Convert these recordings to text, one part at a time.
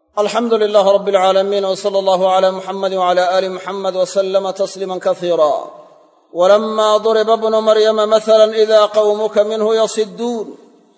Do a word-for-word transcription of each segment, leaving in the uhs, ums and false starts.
الحمد لله رب العالمين وصلى الله على محمد وعلى آل محمد وسلم تسليما كثيرا. ولما ضرب ابن مريم مثلا إذا قومك منه يصدون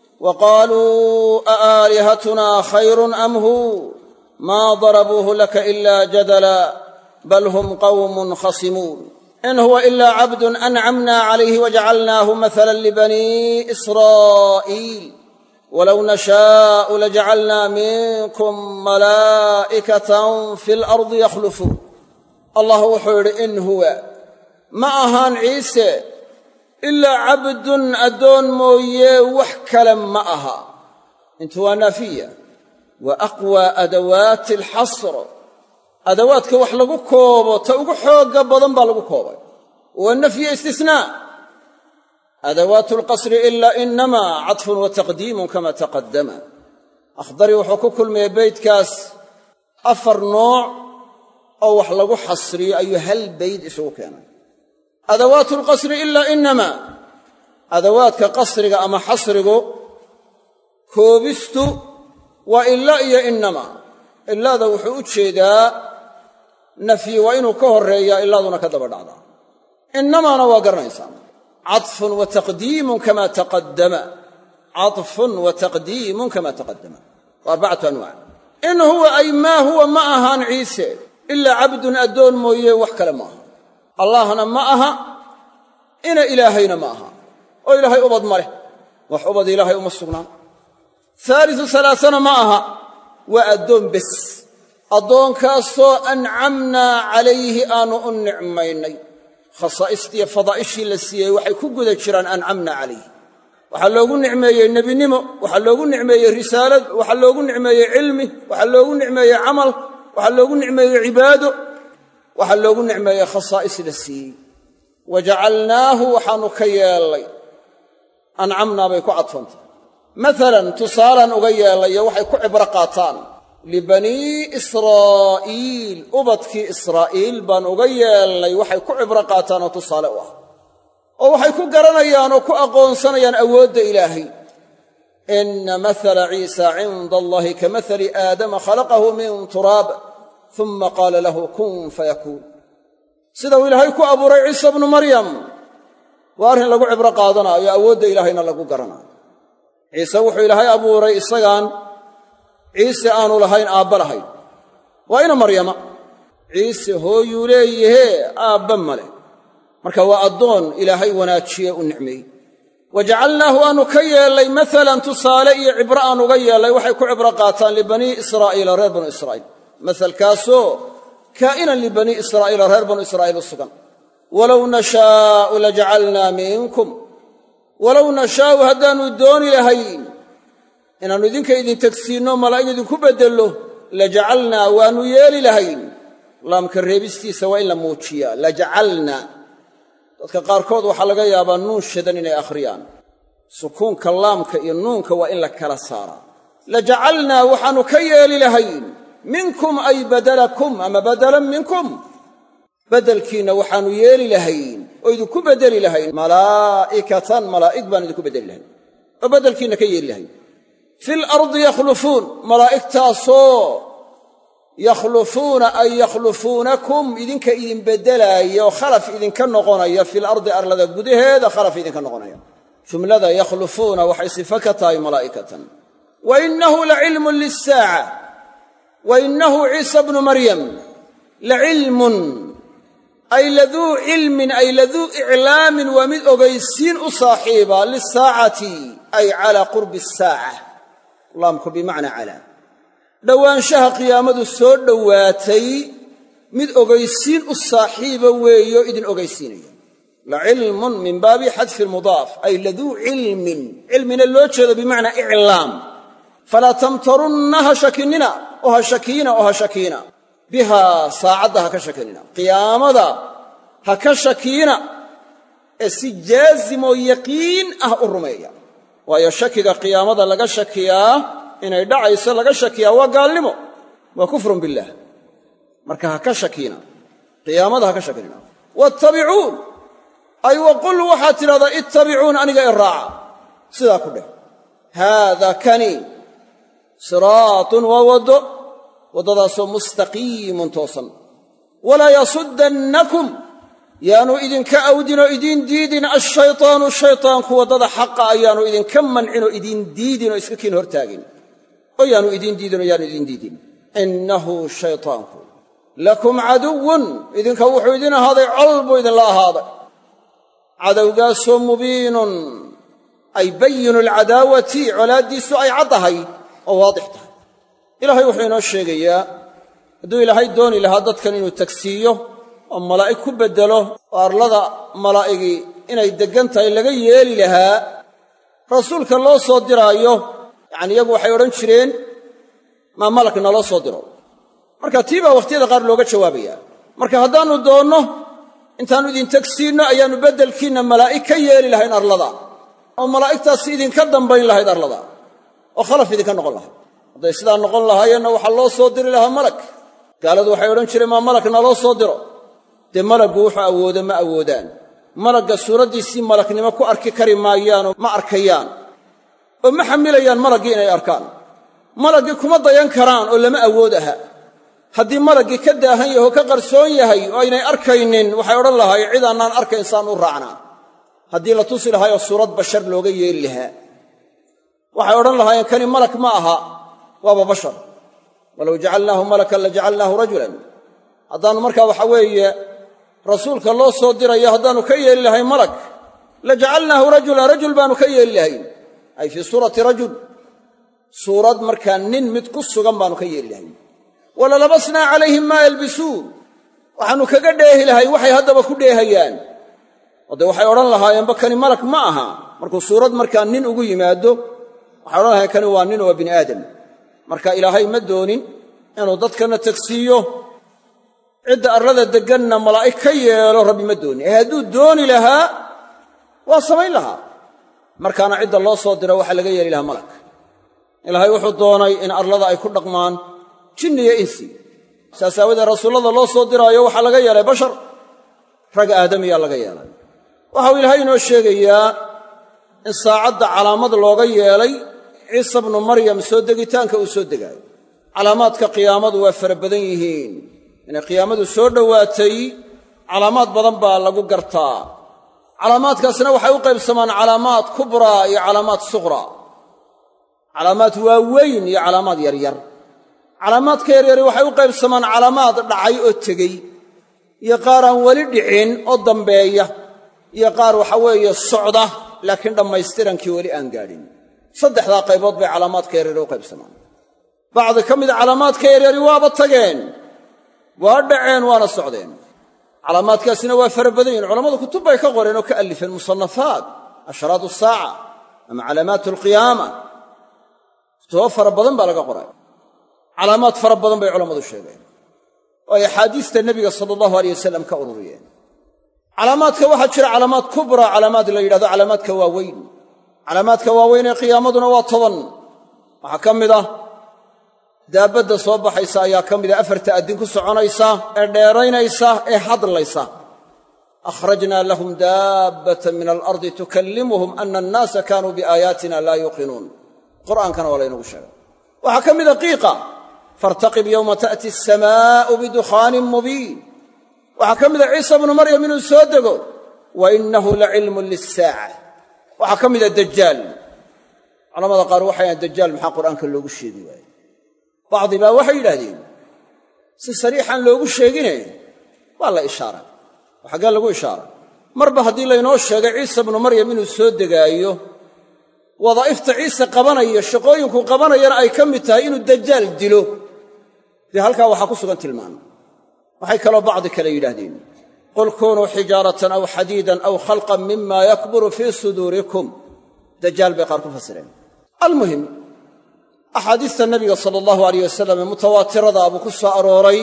وقالوا أآلهتنا خير أم هو ما ضربوه لك إلا جدلا بل هم قوم خصمون. إن هو إلا عبد أنعمنا عليه وجعلناه مثلا لبني إسرائيل ولو نشاء لجعلنا منكم ملائكة في الأرض يخلفون. الله وحور إن هو ما أهان عيسى إلا عبد أدون مويه وحكلا ما أها انتوا نافية وأقوى أدوات الحصر أدواتك وحلقوا كوبا توقوا حوقا بضن بالقوا كوبا والنفي استثناء. أدوات القصر إلا إنما عطف وتقديم كما تقدم. أخضري وحكو كل ما بيت كاس أفر نوع أو وحلقوا حصري أي هل بيت إسو كان. أدوات القصر إلا إنما أدوات كقصرك أما حصرك كوبست وإلا إيا إنما إلا ذا وحوت شيدا نفي وإنه كهر ريا إلا ذا كذب العضاء إنما نواقر إنسان عطف وتقديم كما تقدم. عطف وتقديم كما تقدم وأربعة أنواع. إن هو أي ما هو معها عيسى إلا عبد أدون مويه وحكى معها اللهنا معها إن إلهينا معها وإلهي أبض ماله وحبض إلهي أم السقنان. ثالث ثلاثنا معها وأدون بس أدون كاسو أنعمنا عليه آنو النعمين خصائصتي فضائشي لسيه وحي كوغدا جيران أنعمنا عليه waxa loogu nicmeeyay nabinimo waxa loogu nicmeeyay risaalad waxa loogu nicmeeyay cilmi waxa loogu nicmeeyay amal waxa loogu nicmeeyay cibaado waxa loogu nicmeeyay khasaa'is lasi waja'alnaahu waxaanu ka yeelay an'amna bay ku cadfanta مثلا تصالا uga yeelay waxay ku cibra qaataan libani israa'iil ubadki israa'iil baan uga yeelay waxay ku cibra qaataan oo tusaale u ah oo waxay ku garanayaan oo ku aqoonsanayaan awoodda ilaahay. inna mathala ciisa 'inda allahi kamathali aadama khalaqahu min turaab thumma qala lahu kun fayakun. sida ilaahay ku abuuray ciisa ibn maryam waa arrin lagu cibra qaadanayo awoodda ilaahayna lagu garanayo. ciise wuxuu ilaahay abuuray isagaan ciise aanu lahayn aabba lahayn waa ina maryama. ciise hooyuu leeyahay aabba male marka waa addoon ilaahay wanaajiye u nicmeeyey. wajacalnaahu aanu ka yeelay maalan tusaale iyo cibro aan uga yeelay waxay ku cibro qaataan libanii israa'iila reer banu israa'iil masalkaasoo kaa'inan libanii israa'iila reer banu israa'iil u sugan. walow nashaa'u lajacalnaa minkum walow nashaa'u haddaannu dooni lahayn inaannu idinka idin tegsiinno malaa'ig idinku beddello lajacalnaa waannu yeeli lahayn. laamka reebistiisa waa in la muujiyaa lajacalnaa. dadka qaarkood waxaa laga yaabaa nuun shadan inay akhriyaan sukuunka laamka iyo nuunka waa in la kala saaraa. lajacalnaa waxaannu ka yeeli lahayn minkum ay badalakum ama badalan minkum bedelkiinna waxaannu yeeli lahayn oo idinku beddeli lahayn malaa'ikatan malaa'ig baan idinku beddeli lahayn oo beddelkiinna ka yeeli lahayn. fil ardi yakhlufuun malaa'igtaasoo yakhlufuuna ay yakhlufuunakum idinka idin beddelaaya oo khalaf idinka noqonaya fil ardi arlada gudaheeda khalaf idinka noqonaya. jumlada yakhlufuuna waxay sifo ka tahay malaa'ikatan. wa innahu lacilmun lissaaca wa innahu ciisa bnu maryam lacilmun ay laduu cilmin ay laduu iclaamin waa mid ogaysiin u saaxiiba lisaacati ay calaa qurbi asaaca. laamku bimacnaa calaa dhowaanshaha qiyaamadu soo dhowaatay mid ogaysiin u saaxiiba weeyo idin ogaysiinaya. lacilmun min baabi xadfi lmudaaf ay laduu cilmin cilmina loo jeedo bimacnaa iclaam. falaa tamtarunna ha shakinina oo ha shakiina oo ha shakiina bihaa saacadda ha ka shakinina qiyaamada ha ka shakiina ee si jaazimoo yaqiin ah u rumeeya. waayo shakiga qiyaamada laga shakiyaa inay dhacayso laga shakiyaa waa gaalnimo waa kufrun billaah. marka ha ka shakiina qiyaamada ha ka shakinina. wattabicuun ay waqul waxaad tidhahdaa ittabicuun aniga i raaca sidaa ku dheh. haadaa kani siraatun waa waddo waddadaasoo mustaqiimun toosan walaa yasuddannakum yaanu idinka awdinoo idiin diidin ashaytaanu shaytaanku waddada xaqa ayaanu idinka mancinoo idiin diidinoo iska kiin hortaagin oo yaanu idiin diidinoo yaanu idiin diidin innahu shaytaanku lakum caduwun idinka wuxuu idin ahaaday col buu idinla ahaaday cadowgaasoo mubiinun ay bayinu alcadaawati colaaddiisu ay caddahay oo waadix tahay ilaahay wuxuu inoo sheegayaa hadduu ilaahay dooni lahaa dadkan inuu tagsiiyo oo malaa'ig ku beddelo oo arlada malaa'igii inay deggan tahay laga yeeli lahaa rasuulka loo soo diraayo yacani iyagu waxay odhan jireen maa malak naloo soo diro marka tii baa wakhtiyada qaar looga jawaabayaa marka haddaannu doonno intaannu idin tagsiinno ayaannu beddelkiinna malaa'ig ka yeeli lahayn arlada oo malaa'igtaasi idinka dambayn lahayd arlada oo khalaf idinka noqon lahayd hadday sidaa noqon lahaayeenna waxaa loo soo diri lahaa malak gaaladu waxay odhan jireen maa malak naloo soo diro dee malaggu wuxuu awoodo ma awoodaan malagga suuraddiisii malaknimo ku arki kari maayaanoo ma arkayaan oo ma xamilayaan malaggii inay arkaan malaggii kuma dayan karaan oo lama awood aha haddii malaggii ka daahan yaho ka qarsoon yahay oo aynay arkaynin waxay odhan lahaay cid annaan arkayn saan u raacnaa haddii la tusi lahaayoo suurad bashar looga yeeli lahaa waxay odhan lahaayeen kani malak ma aha waaba bashar walow jacalnaahu malakan la jacalnaahu rajulan haddaannu markaa waxa weeye rasuulka loo soo dirayo haddaannu ka yeeli lahayn malak la jacalnaahu rajulan rajul baannu ka yeeli lahayn ay fii suurati rajul suurad markaa nin mid ku sugan baannu ka yeeli lahayn walalabasnaa calayhim maa yalbisuun waxaannu kaga dheehi lahay waxay haddaba ku dheehayaan oo dee waxay odhan lahaayeenba kani malak ma aha markuu suurad markaa nin ugu yimaado waxay odhan lahayen kani waa nin waa bini aadam marka ilaahay ma doonin inuu dadkana tagsiiyo cidda arlada degganna malaa'ig ka yeelo rabbi ma doonin ee hadduu dooni lahaa waa samayn lahaa markaana cidda loo soo diro waxaa laga yeeli lahaa malak ilaahay wuxuu doonay in arlada ay ku dhaqmaan jinni iyo insi saas aawadeed rasuullada loo soo diraayo waxaa laga yeelay bashar rag aadamiyaa laga yeelay waxau ilaahay inoo sheegayaa in saacadda calaamad looga yeelay ciisa bnu maryam soo degitaanka uu soo degaayo calaamaadka qiyaamadu waa fara badan yihiin inay qiyaamadu soo dhowaatay calaamaad badan baa lagu gartaa calaamaadkaasna waxay u qaybsamaan calaamaad kubraa iyo calaamaad suqraa calaamaad waaweyn iyo calaamaad yaryar calaamaadka yaryari waxay u qaybsamaan calaamaad dhacay oo tegey iyo qaar aan weli dhicin oo dambeeya iyo qaar waxa weeye socda laakiin dhammaystirankii weli aan gaadhin saddexdaa qaybood bay calaamaadka yaryari u qaybsamaan bacdi ka mida calaamaadka yaryari waaba tageen waa dhaceen waana socdeen calaamaadkaasina waa fara badan yihin culammadu kutub bay ka qoreen oo ka allifeen musannafaat ashraatu saaca ama calaamaatu alqiyaama kutubo fara badan baa laga qoray calaamaad fara badan bay culammadu sheegeen oo ay axaadiista nebiga sala allahu aleyh wasalam ka ururiyeen calaamaadka waxaa jira calaamaad kubra calaamaad la yidhahdo calaamaadka waaweyn calaamaadka waaweyn ee qiyaamaduna waa toban waxaa ka mid ah daabbadda soo baxaysa ayaa ka mida afarta addin ku soconaysa ee dheeraynaysa ee hadlaysa akhrajnaa lahum daabbatan min alardi tukallimuhum ana annaasa kaanuu biaayaatina laa yuuqinuun qur'aankana waa laynagu sheegay waxaa ka mida qiiqa faartaqib yowma ta'ti asamaa'u bidukhaanin mubiin waxaa ka mida ciisa bnu maryam inuu soo dego wa innahu lacilmun lissaaca waxaa ka mida dajaal culamada qaar waxay ahaen dajaal maxaa qur'aanka loogu sheegi waaye bacdi baa waxay yidhaahdeen si sariixaan loogu sheegine waa la ishaaray oo xaggee lagu ishaaray marba haddii laynoo sheegay ciisa bnu maryam inuu soo degaayo wadaa'ifta ciise qabanayo shaqooyinku qabanayana ay ka mid tahay inuu dajaal dilo dee halkaa waxaa ku sugan tilmaan waxay kaloo bacdi kale yidhaahdeen qul kunuu xijaaratan aw xadiidan aw khalqan mima yakburu fii suduurikum dajaal bay qaar ku fasireen almuhim axaadiista nabiga sala allahu alayh wasalam ee mutawaatirada buu ku soo arooray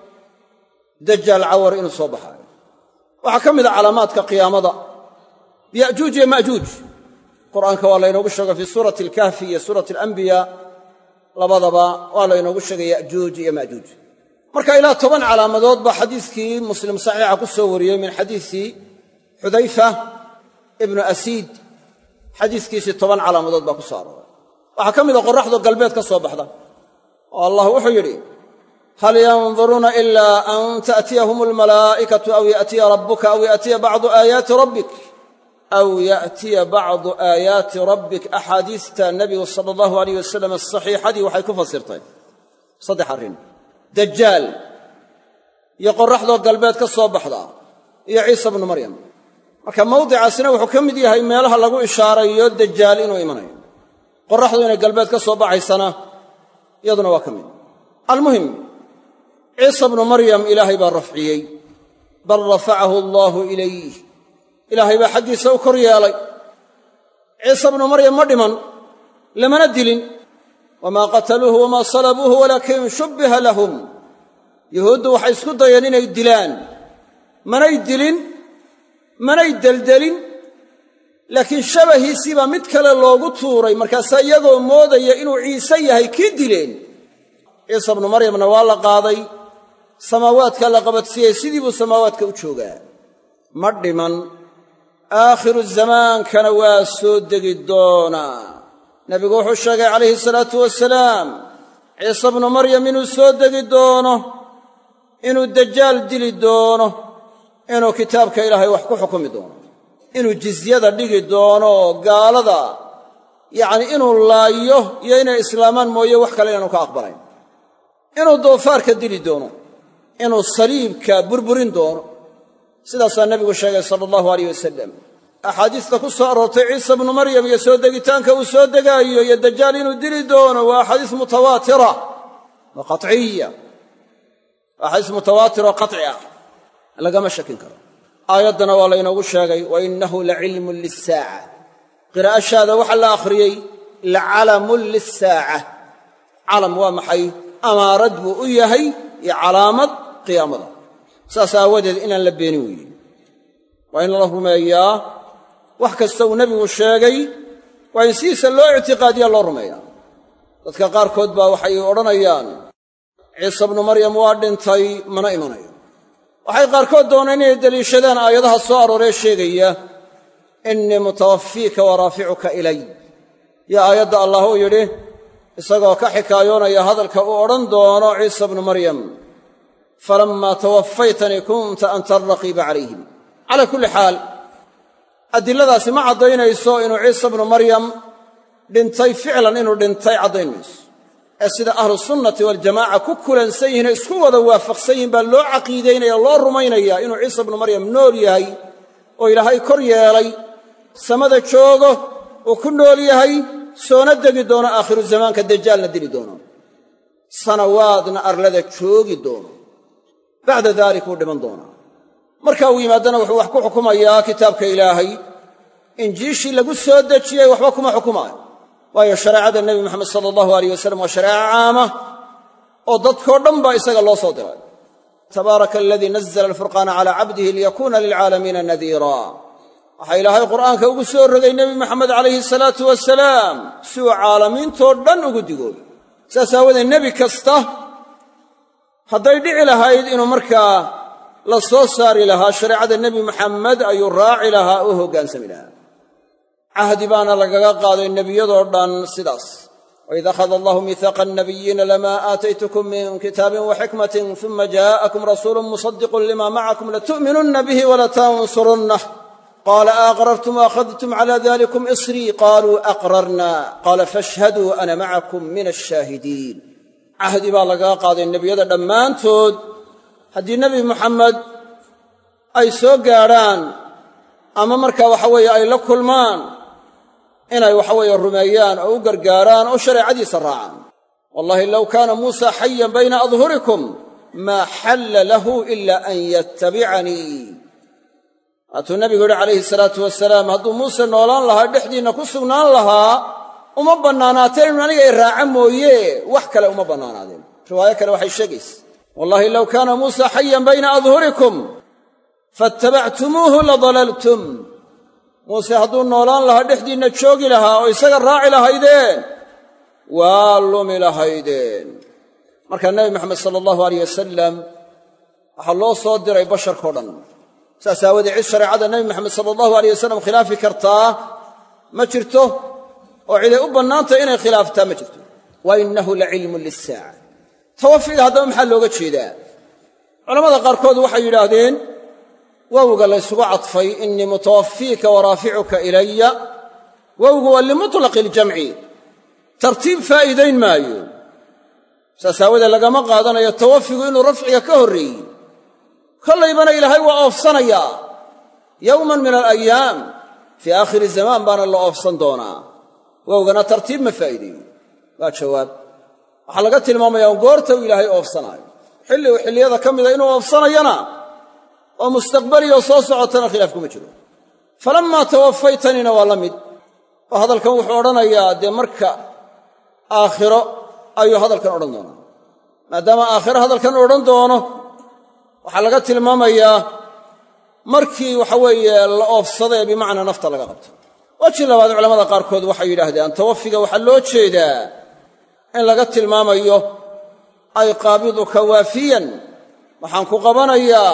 dajaal cawar inuu soo baxaayo waxaa ka mid a calaamaadka qiyaamada ya'juuj iyo ma'juuj qur'aanka waa laynoogu sheegay fii suurati alkahfi iyo suurati alambiyaa labadaba waa laynoogu sheegay ya'juuj iyo ma'juuj marka ilaa toban calaamadood baa xadiiskii muslim saxiixa ku soo wariyey min xadiisi xudayfa ibnu asiid xadiiskiisii toban calaamadood baa ku soo arooray waxaa ka mida qorraxdu galbeed ka soo baxda oo allah wuxuu yidhi hal yanduruuna ilaa an ta'tiyahum almalaa'ikatu aw ya'tiya rabbuka aw ya'tiya bacdu aayaati rabbik aw ya'tiya bacdu aayaati rabbik axaadiista nebigu sala allahu alayh wasalam saxiixadii waxay ku fasirtay saddex arrin dajaal iyo qorraxdoo galbeed ka soo baxda iyo ciisa bnu maryam marka mawdicaasina wuxuu ka mid yahay meelaha lagu ishaarayo dajaal inuu imanayo qorraxdu inay galbeed ka soo baxaysana iyaduna waa ka mid almuhim ciisa bnu maryam ilaahay baa rafciyey bal rafacahu allaahu ilayh ilaahay baa xaggiisa u kor yeelay ciisa bnu maryam ma dhiman lamana dilin wamaa qataluuhu wamaa salabuuhu walaakin shubbiha lahum yuhuuddu waxay isku dayeen inay dilaan manay dilin manay deldelin laakiin shabahiisii baa mid kale loogu tuuray markaasaa iyagoo moodaya inuu ciise yahay kii dileen ciisa bnu maryamna waa la qaaday samaawaadka la qabadsiiyey sidii buu samaawaadka u joogaa ma dhiman aakhiru zamaankana waa soo degi doonaa nebigu wuxuu sheegay calayhi salaatu wasalaam ciise bnu maryam inuu soo degi doono inuu dajaal dili doono inuu kitaabka ilaahay wax ku xukumi doono inuu jizyada dhigi doono gaalada yacnii inuu laayo iyo inay islaamaan mooye wax kale inaanu ka aqbalayn inuu doofaarka dili doono inuu saliibka burburin doono sidaasaa nebigu sheegay sala allahu alayh wasalam axaadiista ku soo aroortay ciisa bnu maryam iyo soo degitaanka uu soo degaayo iyo dajaal inuu dili doono waa axaadiis mutawaatira wa qaciya waa axaadiis mutawaatira oo qaci ah lagama shakin karo aayaddana waa laynoogu sheegay wa innahu lacilmun lissaaca qiraa'ashaada waxaa la akhriyey lacalamun lissaaca calam waa maxay amaarad buu u yahay iyo calaamad qiyaamada saas aawadeed inaan la beenin weeye waa in la rumeeyaa wax kasta uu nebigu sheegay waa in sidiisa loo ictiqaadiya loo rumeeyaa dadka qaarkood baa waxay odhanayaan ciise bnu maryam waa dhintay mana imanayo waxay qaarkood dooneen inay deliishadaan aayadaha soo arooree sheegaya innii mutawaffiika wa raaficuka ilay yo aayadda allah uu yidhi isagoo ka xikaayoonaya hadalka uu odhan doono ciisa bnu maryam falammaa tawaffaytanii kunta anta alraqiiba calayhim calaa kulli xaal adiladaasi ma caddaynayso inuu ciisa bnu maryam dhintay ficlan inuu dhintay caddayn mayso ee sida ahlusunnati waljamaaca ku kulansan yihiin oo isku wada waafaqsan yihiin baa loo caqiidaynaya o loo rumaynayaa inuu ciisa bnu maryam nool yahay oo ilaahay kor yeelay samada joogo uu ku nool yahay soona degi doono aakhiru zamaanka dajaalna dili doono sanawaadna arlada joogi doono bacda daalika uu dhiman doonaa marka uu yimaadana wuxuu wax ku xukumayaa kitaabka ilaahay injiishii lagu soo dejiyey waxba kuma xukumaayo waayo shareecada nebi moxamed sala allahu alayh wasalam waa shareeco caama oo dadkoo dhan baa isaga loo soo diray tabaaraka aladii nazla alfurqaana calaa cabdihi liyakuuna lilcaalamiina nadiira waxaa ilaahay qur'aanka ugu soo rogay nebi moxamed calayhi salaatu wasalaam si uu caalamiintoo dhan ugu digooyo saas aawadeed nebi kasta hadday dhici lahayd inuu markaa la soo saari lahaa shareecada nebi moxamed ayuu raaci lahaa oo hoggaansami lahaa cahdi baana lagaga qaaday nebiyadoo dhan sidaas waid akhada allahu miihaaqa annabiyiina lamaa aataytukum min kitaabin wa xikmatin uma jaa'akum rasuulun musadiqun lima macakum latu'minunna bihi walatansurunnah qaala aaqrartum waakhadtum cala dalikum isrii qaaluu aqrarna qaala fashhaduu ana macakum min ashaahidiin cahdi baa lagaga qaaday nebiyada dhammaantood haddii nebi moxamed ay soo gaadhaan ama markaa waxa weeye ay la kulmaan inay waxaweeye rumeeyaan oo u gargaaraan oo shareecadiisa raacaan wallahi low kaana muusa xayan bayna adhurikum maa xalla lahu ila an yattabicanii waatuu nebigu yidhi calayhi salaatu wasalaam hadduu muuse noolaan lahaa dhexdiinna ku sugnaan lahaa uma bannaanaateen inu aniga i raaca mooye wax kale uma bannaanaadeen riwaayo kale waxay sheegaysa wallahi low kaana muusa xayan bayna adhurikum faattabactumuuhu ladalaltum muuse hadduu noolaan lahaa dhexdiinna joogi lahaa oo isaga raaci lahaydeen waa lumi lahaydeen markaa nebi moxamed sala allahu alayh wasalam waxaa loo soo diray basharkao dhan saas aawadee cid shareecada nebi moxamed sala allahu alayh wasalam khilaafi kartaa ma jirto oo ciday u bannaantay inay khilaaftaa ma jirto wa innahu lacilmun lissaaca tawafiga haddaba maxaa looga jeedaa culamada qaarkood waxay yidhaahdeen wawga la ysugu cadfay innii mutawaffiika waraaficuka ilaya wawgu waa limutlaqi iljamci tartiib faa'iidayn maayo saas aawadee lagama qaadanayo tawafigu inuu rafciga ka horreeyey kollaybana ilaahay waa oofsanayaa yowman min alayaam fii aakhiri zamaan baana la oofsan doonaa wawgana tartiib ma faa'iideeyo waa jawaab waxaa laga tilmaamayaa goorta uu ilaahay oofsanaayo xilli uu xilliyada ka mida inuu oofsanayana oo mustaqbaliyoo soo socotana khilaaf kuma jiro falammaa tawafaytanina waa la mid oo hadalkan wuxuu odhanayaa dee marka aakhiro ayuu hadalkan odhan doonaa maadaama aakhiro hadalkan odhan doono waxaa laga tilmaamayaa markii waxa weeye la oofsadee bimacnaa nafta laga qabto weji labaad culamada qaarkood waxay yidhaahdeen tawafiga waxaa loo jeedaa in laga tilmaamayo ay qaabiduka waafiyan waxaan ku qabanayaa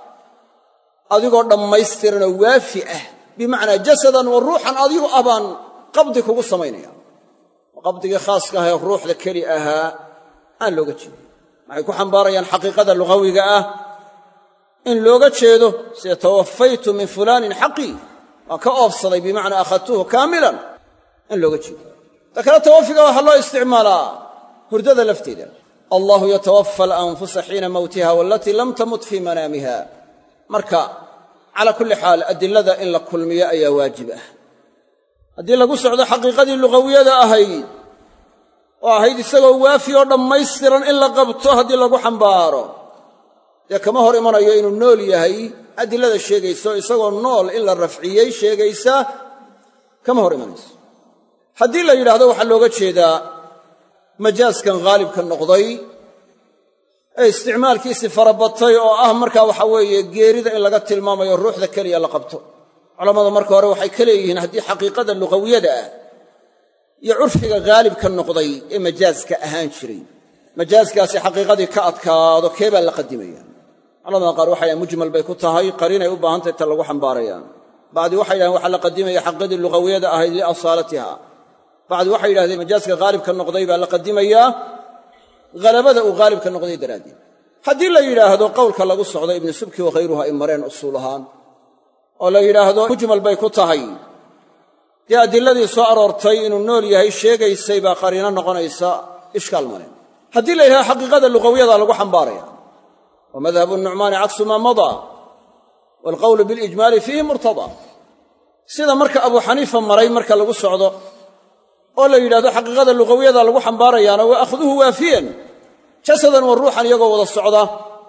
adigoo dhammaystiranoo waafi ah bimacnaa jasadan wa ruuxan adigu abaan qabdi kugu samaynaya qabdigii khaaska ah ee ruuxda keli ahaa aan looga jeedin waxay ku xambaarayaan xaqiiqada lugawiga ah in looga jeedo sida tawafaytu min fulaanin xaqii waan ka oofsaday bimacnaa akhadtuhu kaamilan in looga jeedo ta kale tawafiga waxaa loo isticmaalaa hurdada lafteeda allahu yatawaffa alanfusa xiina mawtiha waalatii lam tamut fii manaamiha marka calaa kulli xaal adilada in la kulmiyo ayaa waajib ah haddii lagu socdo xaqiiqadii lugawiyada ahayd oo ahayd isagoo waafi oo dhammaystiran in la qabto haddii lagu xambaaro dee kama hor imanayo inuu nool yahay adilada sheegayso isagoo nool in la rafciyey sheegaysa kama hor imanayso haddii la yidhaahdo waxaa looga jeedaa majaaskan haalibka noqday ee isticmaalkiisii farabatay oo ah markaa waxa weeye geerida in laga tilmaamayo ruuxda keliya la qabto culammadu marka hore waxay ka leeyihiin haddii xaqiiqada lugawiyada ah iyo curfiga haalibka noqday ee majaaska ahaan jiray majaaskaasi xaqiiqadii ka adkaado kee baa la qadimaya culamada qaar waxay dhahen mujmal bay ku tahay qariinay u baahantahy ta lagu xambaarayaan bacdi waxay yidhahdeen waxaa la qadimaya xaqiiqadii lugawiyada ahayd liasaalatiha bacdi waxay yidhahdeen majaaska haalibka noqday baa la qadimayaa halabada uu haalibka noqday daraaddeed haddii la yidhaahdo qowlka lagu socdo ibnu subki wakhayruhu ay mareen usuul ahaan oo la yidhaahdo mujmal bay ku tahay dee adiladii soo aroortay inuu nool yahay sheegaysay baa qariino noqonaysa ishkaal male haddii la yidhahdo xaqiiqada lugawiyada lagu xambaaraya wa madhabu nucmaani caksu maa madaa waalqowlu bilijmaali fiihi murtadaa sida marka abuu xaniifa maray marka lagu socdo oo la yidhahdo xaqiiqada lugawiyada lagu xambaarayaana waa akhduhu waafiyan jasadan wa ruuxan iyagoo wada socda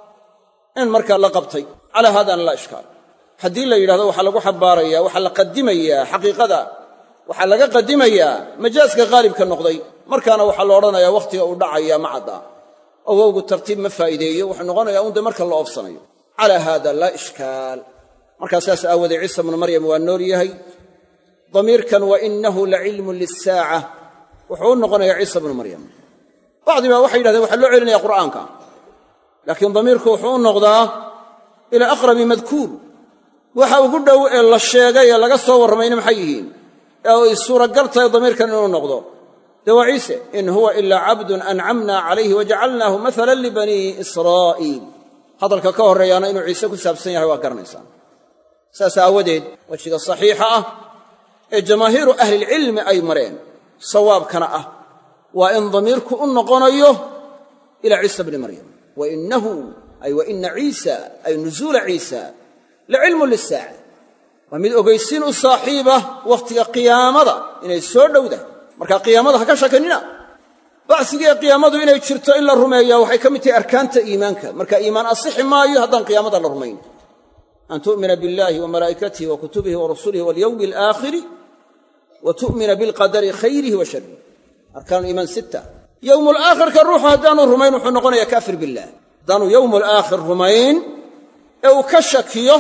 in markaa la qabtay calaa haadana laa ishkaal haddii la yidhahdo waxaa lagu xambaarayaa waxaa la qadimayaa xaqiiqada waxaa laga qadimayaa majaaska haalibka noqday markaana waxaa la odhanayaa wakhtiga uu dhacaya ma cadda oo wowgu tartiib ma faa'iideeyo wuxuu noqonayaa un de marka la oofsanayo calaa haada laa ishkaal markaa saas aawoodee ciisa bnu maryam waa nool yahay damiirkan wa innahu lacilmun lisaaca wuxuu u noqonayaa ciisa bnu maryam bacdibaa waxay yidhahdeen waxaa loo celinaya qur'aanka laakiin damiirku wuxuu u noqdaa ilaa aqrabi madkuur waxa ugu dhow ee la sheegay ee laga soo warramayna maxay yihiin ee ay suuragal tahay damiirkan inuu noqdo dee waa ciise in huwa ilaa cabdun ancamna calayhi wajacalnaahu maalan libanii israa'iil hadalka ka horreeyaana inuu ciise ku saabsan yahay waa garanaysaan saas aawadeed wejiga saxiixa ah ee jamaahiiru ahlilcilmi ay mareen sawaabkana ah waa in damiirku u noqonayo ilaa ciisa bni maryam wa innahu ay wa ina ciisa ay nusuula ciisa lacilmun lisaaca waa mid ogaysiin u saaxiibah wakhtiga qiyaamada inay soo dhowdahay markaa qiyaamada ha ka shakanina bacsigii qiyaamadu inay jirto in la rumeeyaa waxay ka mid tahay arkaanta iimaanka marka iimaan asixi maayo haddaan qiyaamada la rumayn an tu'mina biاllahi wa malaa'ikatihi wa kutubihi wa rusulihi walyowmi alaakhiri wa tu'mina bilqadari khayrihi wa sharrihi arkaanu iimaan sitta yowmu alaakhirka ruuxu haddaanu rumayn wuxuu noqonayaa kaafir billaah haddaanu yowmu alaakhir rumayn ee uu ka shakiyo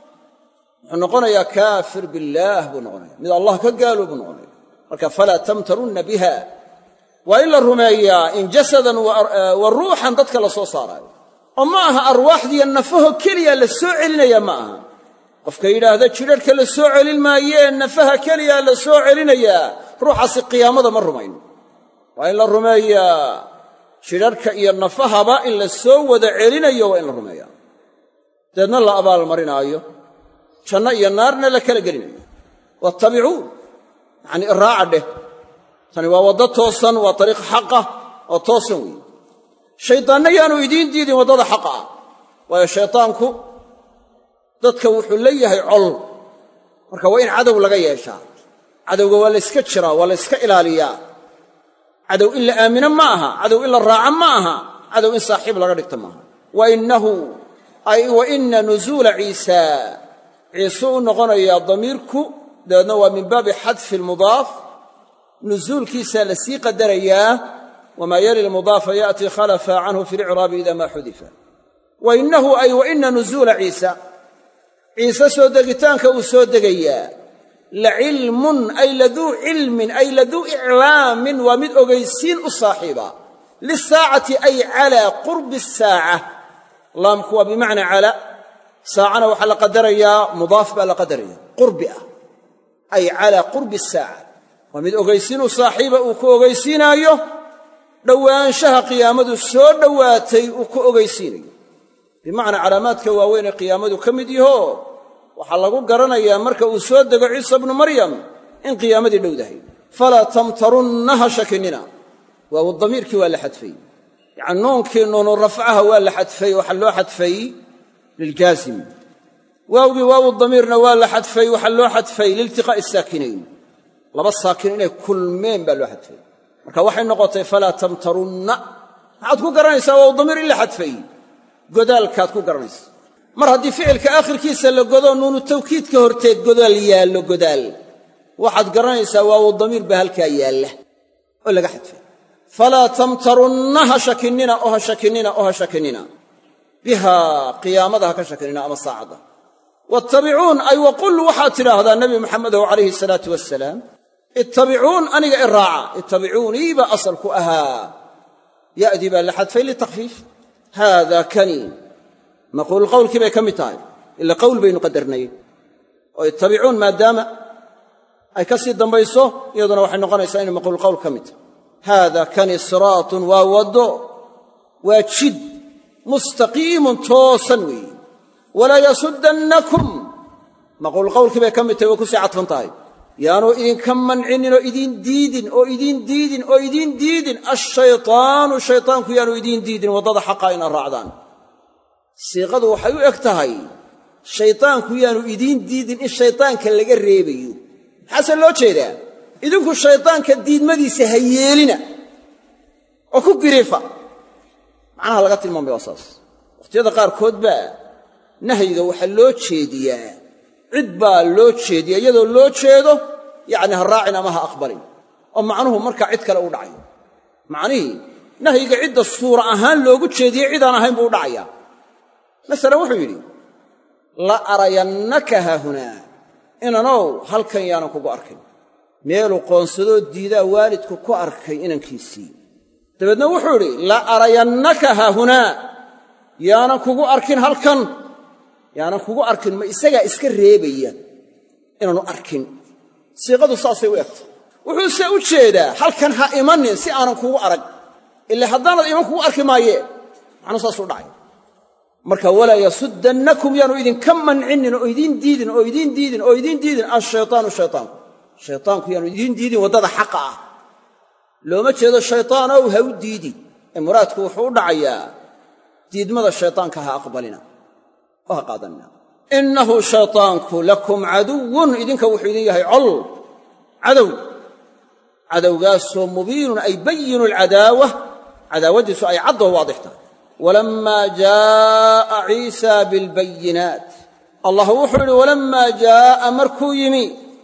wuxuu noqonayaa kaafir billaah buu noqonaya mid allah ka gaalo buu noqonaya marka falaa tamtarunna biha waa in la rumeeyaa in jasadan wa ruuxan dadka la soo saaraayo oo ma aha arwaaxdiiyo nafaho keliya la soo celinaya ma aha qofka yidhaahda jidharhka la soo celin maayee nafaha keliya la soo celinayaa ruuxaasi qiyaamada ma rumayn waa in la rumeeyaa jidharka iyo nafahaba in la soo wada celinayo waa in la rumeeyaa deedna la abaalmarinaayo janno iyo naarna la kala gelinayo wattabicuun yacanii iraaca dheh tani waa waddo toosan waa dariiq xaqa oo toosan weeye shaydaanna yaanu idiin diidin waddada xaqa ah waayo shaydaanku dadka wuxuu leeyahay col marka waa in cadow laga yeeshaa cadowga waa la yska jiraa waa la yska ilaaliyaa cadow in la aamino ma aha cadow in la raaco ma aha cadow in saaxiib laga dhigto maaha wa innahu ay wa inna nuzuula ciisaa ciise u noqonayaa damiirku dabeedna waa min baabi xadfi almudaaf nuzuulkiisaa la sii qadarayaa wamaa yali almudaafa ya'tii khalafa canhu fi licraabi ida maa xudifa wa innahu ay wa inna nuzuula ciisa ciise soo degitaanka uu soo degayaa la cilmun ay laduu cilmin ay laduu iclaamin waa mid ogaysiin u saaxiiba lisaacati ay calaa qurbi asaaca laamku waa bimacnaa cala saacana waxaa la qadarayaa mudaaf baa la qadaraya qurbi ah ay calaa qurbi asaaca waa mid ogaysiin u saaxiiba uu ku ogaysiinaayo dhowaanshaha qiyaamadu soo dhowaatay uu ku ogaysiinayo bimacnaa calaamaadka waaweyn ee qiyaamadu ka mid yaho waxaa lagu garanayaa marka uu soo dego ciisa bnu maryam in qiyaamadii dhowdahay falaa tamtarunna ha shakinina waawu damiirkii waa la xadfay yacani nuunkii nuunu rafcaha waa la xadfay waxaa loo xadfay liljaazim waawgii waawu damiirna waa la xadfay waxaa loo xadfay liiltiqaa'i saakinayn laba saakin inay kulmeen baa loo xadfay marka waxay noqotay falaa tamtarunna maxaad ku garanaysaa waawu damiir in la xadfay godaalkaad ku garanaysa mar haddii ficilka aakhirkiisa la godo nuunu tawkiidka horteed godaal yaallo godaal waxaad garanaysaa waawu damiir baa halkaa yaalla oo laga xadfay falaa tamtarunna ha shakinnina oo ha shakinnina oo ha shakinnina bihaa qiyaamada ha ka shakinnina ama saacadda wattabicuun ay waqul waxaad tidhaahdaa nebi moxamedow calayhi salaatu wasalaam ittabicuun aniga i raaca ittabicuunii baa asalku ahaa ya'dii baa la xadfay litakfiif haada kani maquulu qawlkii bay ka mid tahay ila qowl baynu qadarnay oo ittabicuun maadaama ay ka sii dambayso iyaduna waxay noqonaysaa inay maquulu qowl ka mid tahay haada kani siraatun waa waddo waa jid mustaqiimun toosan weeye walaa yasuddannakum maquulu qawlkii bay ka mid tahay way ku sii cadfan tahay yaanu idinka mancinin oo idiin diidin oo idiin diidin oo idiin diidin ashaytaanu shaytaanku yaanu idiin diidin waddada xaqaa inaad raacdaan siiqadu waxay u eg tahay shaytaanku yaanu idiin diidin in shaytaanka laga reebayo maxaase loo jeedaa idinku shaytaanka diidmadiisa ha yeelina oo ku giriifa macnaha laga tilmaamay waa saas wakhtiyada qaarkood baa nahyiga waxaa loo jeediyaa cid baa loo jeediya iyadoo loo jeedo yacni ha raacin ama ha aqbalin oo macnuhu markaa cid kale u dhacayo macnihii nahyiga cidda suura ahaan loogu jeediyey cidaan ahayn buu u dhacayaa masalan wuxuu yidhi la arayannaka haahunaa inanow halkan yaanan kugu arkin meeluu qoonsadoo diidaa waalidku ku arkay inankiisii dabeedna wuxuu idhi la arayannaka haahunaa yaanan kugu arkin halkan yaanan kugu arkin ma isagaa iska reebaya inaanu arkin siiqadu saasay u egtay wuxuuse u jeedaa halkan ha imanin si aanan kugu arag ila haddaanad iman kugu arki maayee macnuu saasuu dhacay marka walaa yasuddannakum yaanu idinka mancinin oo idiin diidin oo idiin diidin oo idiin diidin ashaytaanu shaytaanku shaytaanku yaanu idiin diidin waddada xaqa ah looma jeedo shaytaanow ha u diidi ee muraadku wuxuu u dhacayaa diidmada shaytaanka ha aqbalina oo ha qaadanina innahu shaytaanku lakum caduwun idinka wuxuu idin yahay col cadow cadowgaasoo mubiinun ay bayinu alcadaawa cadaawadiisu ay caddoo waadix tahay walammaa jaa'a ciisaa bilbayinaat allah wuxuu yidhi walammaa jaa'a markuu yimi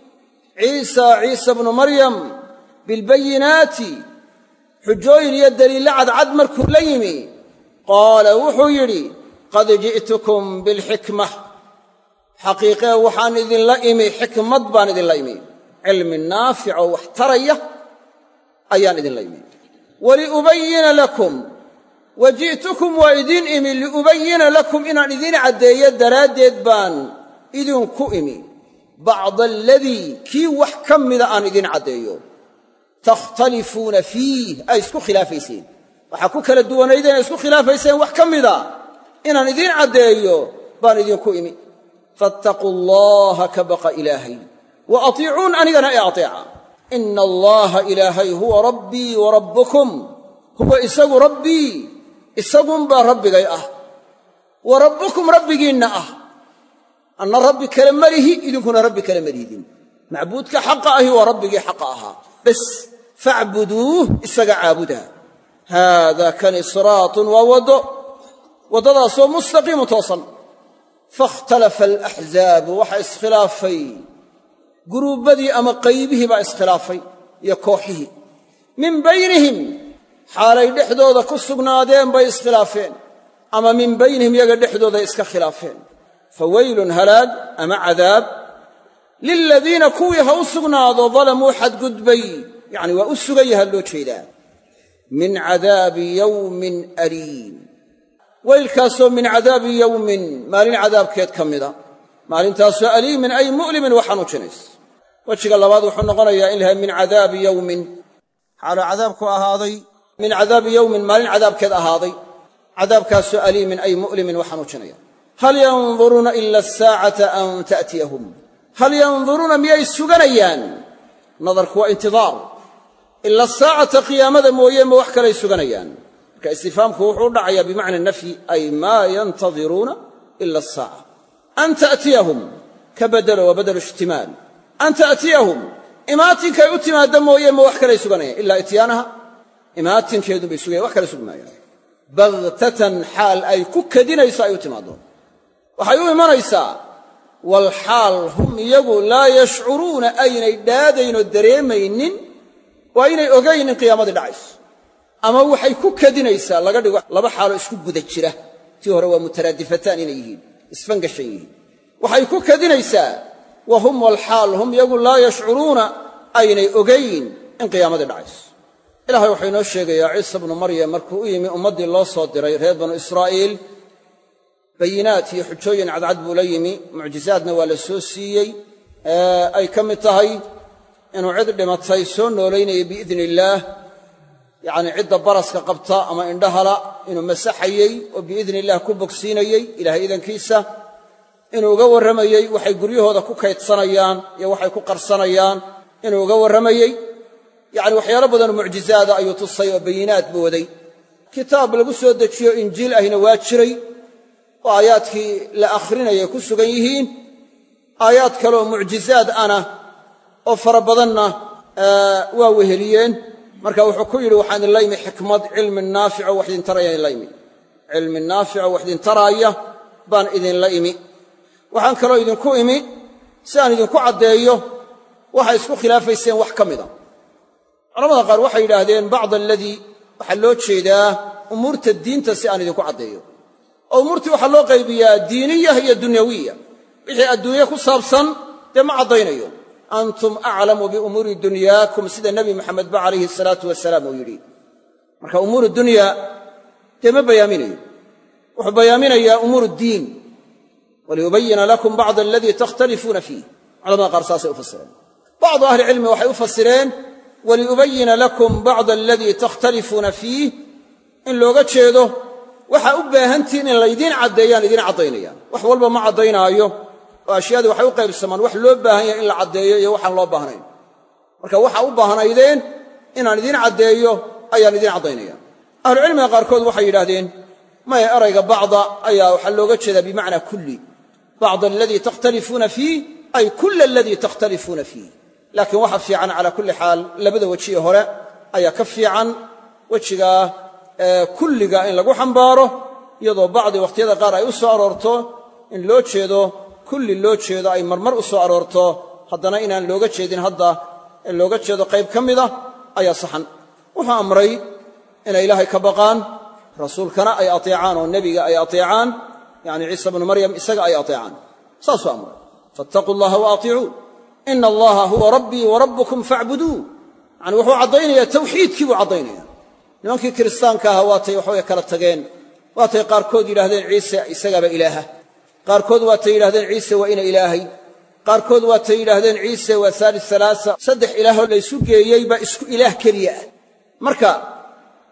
ciisaa ciisa bnu maryam bilbayinaati xujooyin iyo daliille cadcad markuu la yimi qaala wuxuu yidhi qad ji'tukum bilxikmah xaqiiqee waxaan idinla imi xikmad baan idinla imi cilmi naafic oo wax taraya ayaan idinla imi waliubayina lakum wa ji'tukum waa idiin imi liubayina lakum inaan idiin caddeeyo daraaddeed baan idinku imi bacda aladii kii wax ka mida aan idiin caddeeyo takhtalifuuna fiih ay isku khilaafayseen waxaa ku kala duwanaydeen isku khilaafayseen wax ka mida inaan idiin caddeeyo baan idinku imi fattaquu allaha ka baqa ilaahay wa atiicuun anigana i ateeca ina allaha ilaahay huwa rabbii wa rabbukum huwa isagu rabbii isagunbaa rabbigay ah wa rabbukum rabbigiinna ah anna rabbi kale malihi idinkuna rabbi kale malihidin macbuudka xaqa ahi waa rabbigii xaqa ahaa bas facbuduuh isaga caabuda haadaa kani siraatun waa waddo waddadaasoo mustaqiimu toosan fakhtalafa alaxzaabu waxa iskhilaafay guruubbadii ama qaybihii baa iskhilaafay iyo kooxihii min baynihim xaalay dhexdooda ku sugnaadeen bay iskhilaafeen ama min baynihim yaga dhexdooday iska khilaafeen fawaylun halaag ama cadaab liladiina kuwii ha u sugnaado dalamuu xadgudbay yacni waa u sugan yaha loo jeedaa min cadaabi yawmin aliim weylkaasoo min cadaabi yawmin maalin cadaabkeed ka mida maalintaasoo aliimin ay mu'limin wa xanuujinays wejiga labaad wuxuu noqonayaa in lahay min cadaabi yawmin xaalo cadaabku ahaaday min cadaabi yawmin maalin cadaabkeed ahaaday cadaabkaasoo aliimin ay mu'limin wa xanuujinaya hal yanduruuna ila asaacata an ta'tiyahum hal yanduruuna miyay suganayaan nadarku waa intidaar ila asaacata qiyaamada mooye ma wax kalay suganayaan marka istifaamku wuxuu dhacayaa bimacna nafyi ay maa yantadiruuna ila asaaca an ta'tiyahum ka badelo waa badelu ishtimaal an ta'tiyahum imaatinkay u timaadda mooye ma wax kalay suganayaan ilaa ityaanaha imaatinkeedun bay sugayan wax kale sugi maayaan baghtatan xaal ay ku kadinayso ay u timaaddo waxay u imanaysaa walxaal hum iyagu laa yashcuruuna aynay dhaadaynoo dareemaynin waa inay ogayn in qiyaamadii dhacayso ama waxay ku kadinaysaa laga dhigo laba xaaloo isku guda jira tii hore waa mutaraadifataan inay yihiin isfangashan yihiin waxay ku kadinaysaa wa hum walxaal hum iyagu laa yashcuruuna aynay ogayn in qiyaamadii dhacayso ilaahay wuxuu inoo sheegayaa ciisa bnu maryam markuu u yimi ummaddii loo soo diray reer banu israa'iil bayinaat iyo xujooyin cadcad buu la yimi mucjizaadna waa la soo siiyey ay ka mid tahay inuu cid dhimatay soo noolaynayay biidni illaah yacnii cidda baraska qabta ama indhahala inuu masaxayey oo biidni illaah ku bogsiinayey ilahay idankiisa inuu uga warramayey waxay guryahooda ku kaydsanayaan iyo waxay ku qarsanayaan inuu uga warramayey yacni waxyaalo badanoo mucjizaada ayuu tusay oo bayinaad buu waday kitaab lagu soo dejiyo injiil ahina waa jiray oo aayaadkii la akhrinayay ku sugan yihiin aayaad kaleoo mucjizaad ana oo fara badanna waa weheliyeen marka wuxuu ku yidhi waxaan idinla imi xikmad cilmi naafico wax idin taraya idinla imi cilmi naafico wax idin taraaya baan idinla imi waxaan kaloo idinku imi si aan idinku caddeeyo waxay isku khilaafayseen wax ka mida culamada qaar waxay yidhaahdeen bacd aladii waxaa loo jeedaa umuurta diinta si aan idinku caddeeyo oo umuurtii waxaa loo qaybiyaa diiniya iyo dunyawiya wixii adduunye ku saabsan dee ma caddaynayo antum aclamu biumuuri dunyaakum sida nebi maxamed ba calayhi salaatu wasalaam uu yidhi marka umuuru dunya dee ma bayaaminayo wuxuu bayaaminayaa umuuru ddiin waliyubayina lakum bacda aladii takhtalifuuna fiih culamada qaar saasay u fasireen bacdu ahlicilmi waxay u fasireen waliyubayina lakum bacda aladii takhtalifuuna fiih in looga jeedo waxaa u baahantihiin in laydiin caddeeyaan idiin caddaynayaan wax walba ma caddaynaayo oo ashyaadii waxay u qaybsamaan wax loo baahan yahay in la caddeeyo iyo waxaan loo baahnayn marka waxaa u baahnaydeen inaan idiin caddeeyo ayaan idiin caddaynaya ahlucilmiga qaarkood waxay yidhaahdeen maya erayga bacda ayaa waxaa looga jeedaa bimacnaa kulli bacda aladii takhtalifuuna fiih ay kulla aladii takhtalifuuna fiih laakiin waxa fiican calaa kulli xaal labada wejiye hore ayaa ka fiican wejigaa kulliga in lagu xambaaro iyadoo bacdi wakhtiyada qaar ay u soo aroorto in loo jeedo kulli loo jeedo ay marmar u soo aroorto haddana inaan looga jeedin hadda in looga jeedo qayb ka mida ayaa saxan wuxuu amray inay ilaahay ka baqaan rasuulkana ay ateecaan oo nebiga ay ateecaan yacni ciisa bnu maryam isaga ay ateecaan saasuu amray faataquu allaha wa atiicuun ina allaha huwa rabbii wa rabbukum faacbuduu yacni wuxuu caddaynayaa tawxiidkii buu caddaynaya nimankii kiristaanka ahaa waatay waxaway kala tageen waatay qaarkood yidhaahdeen ciise isagaaba ilaaha qaarkood waatay yidhahdeen ciise waa ina ilaahay qaarkood waatay yidhaahdeen ciise waa haalis halaasa saddex ilaahoo laysu geeyey baa isku ilaah keliya ah marka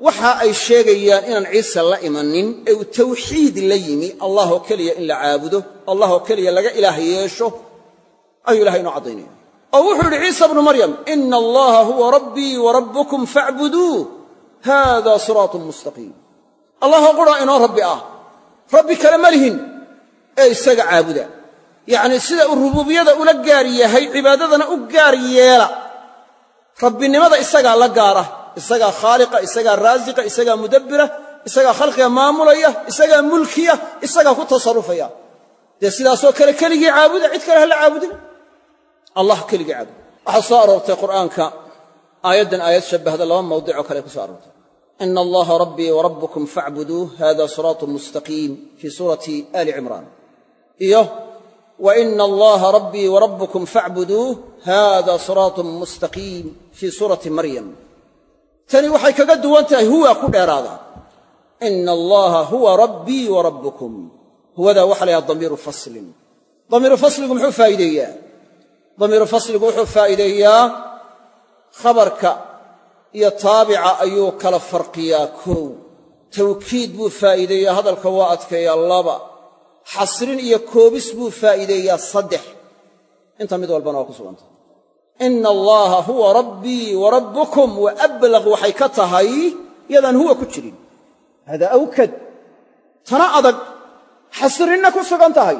waxa ay sheegayaan inaan ciise la imanin ee uu tawxiid la yimi allah oo keliya in la caabudo allah oo keliya laga ilaah yeesho ayuu ilahay inoo caddaynaya oo wuxuu yidhi ciisa bnu maryam ina allaha huwa rabbii wa rabbukum facbuduuh hada siraatun mustaqiim allahoo qura inoo rabbi ah rabbi kale ma lihin ee isaga caabuda yacnii sida uu rububiyada ula gaar yahay cibaadadana u gaar yeela rabbinimada isagaa la gaara isagaa khaaliqa isagaa raasiqa isagaa mudabbira isagaa khalqiga maamulaya isagaa mulkiya isagaa ku tasarrufaya dee sidaasoo kale keligii caabuda cid kale ha la caabudin allah keligii caabuda waxaa soo aroortay qur'aanka aayaddan aayad shabbahda laba mawdicoo kale ku soo aroortay ina allaha rabbii wa rabbukum facbuduuh hada siraatun mustaqiim fii suurati aali cimraan iyo wa ina allaha rabbii wa rabbukum facbuduuh hada siraatun mustaqiim fii suurati maryam tani waxay kaga duwan tahay huwa ku dheeraada ina allaha huwa rabbii wa rabbukum huwadaa waxa la yhaha damiiru faslin damiiru fasligu muxuu faa'iideeyaa damiiru fasligu wuxuu faa'iideeyaa khabarka iyo taabica ayuu kala farqiyaa kow tawkiid buu faa'iideeyaa hadalka waa adkeeyaa laba xasrin iyo koobis buu faa'iideeyaa saddex inta mid walbana waa ku sugantah ina allaha huwa rabbii wa rabbukum wa ablaq waxay ka tahay yadaan huwa ku jirin hada awkad tana adag xasrinna ku sugan tahay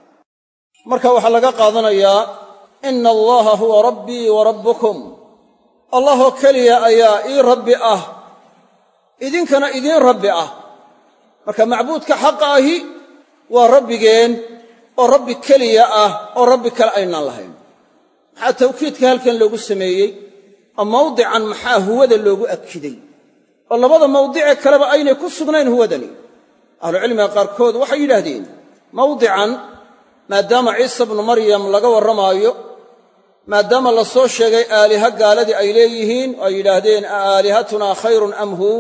marka waxaa laga qaadanayaa ina allaha huwa rabbii wa rabbukum allahoo keliya ayaa ii rabbi ah idinkana idiin rabbi ah marka macbuudka xaqa ahi waa rabbigeen oo rabbi keliya ah oo rabbi kale aynaan lahayn maxaa tawkiidka halkan loogu sameeyey oo mawdican maxaa huwada loogu akiday oo labada mawdicee kaleba aynay ku sugnayn huwadani ahlucilmiga qaarkood waxay yidhaahdeen mawdican maadaama ciisa bnu maryam laga warramaayo maadaama la soo sheegay aaliha gaaladii ay leeyihiin oo ay yidhaahdeen a aalihatunaa khayrun am huu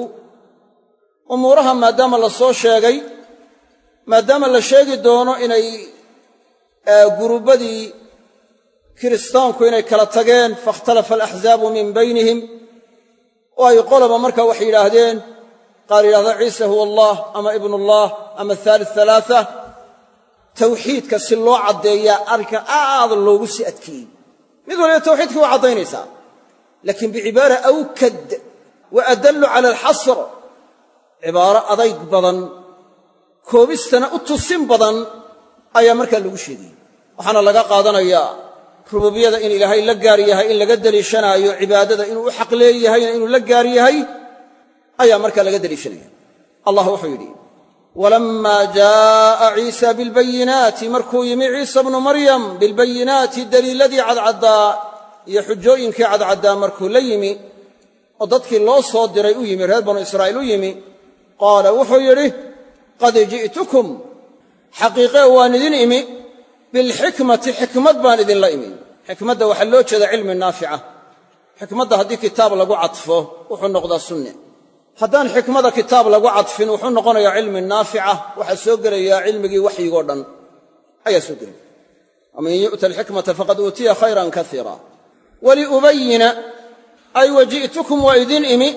umuuraha maadaama la soo sheegay maadaama la sheegi doono inay gurubbadii kiristaanku inay kala tageen fakhtalafa alaxzaabu min baynihim oo ay qoloba markaa waxay yidhaahdeen qaar yidhahda ciisa huwa allah ama ibnullah ama haalis halaaa tawxiidka si loo caddeeyaa arrinka aad loogu sii adkeeyey mid waliba tawxiidkii waa caddaynaysaa laakiin bicibaara awkad wa adallu cala alxasr cibaaro adayg badan koobistana u tusin badan ayaa markaa lagu sheegayey waxaana laga qaadanayaa rububiyada in ilaahay la gaar yahay in laga deliishanaayo cibaadada inuu u xaq leeyahayna inuu la gaar yahay ayaa markaa laga deliishanaya allah wuxuu yidhi walammaa jaa'a ciisa bilbayinaati markuu yimi ciisa bnu maryam bilbayinaati daliiladii cadcaddaa iyo xujooyinkii cadcaddaa markuu la yimi oo dadkii loo soo diray u yimi reer banu israa'iil u yimi qaala wuxuu yidhi qad ji'tukum xaqiiqee waan idin imi bilxikmati xikmad baan idinla imi xikmadda waxaa loo jeeda cilmi naafica xikmadda haddii kitaab lagu cadfo wuxuu noqdaa sunne haddaan xikmada kitaab lagu cadfin wuxuu noqonayaa cilmi naafica waxaa soo gelayaa cilmigii waxyigoo dhan ayaa soo gelaya waman yu'ta alxikmata faqad uutiya khayran kaiira waliubayina ay waji'tukum waa idin imi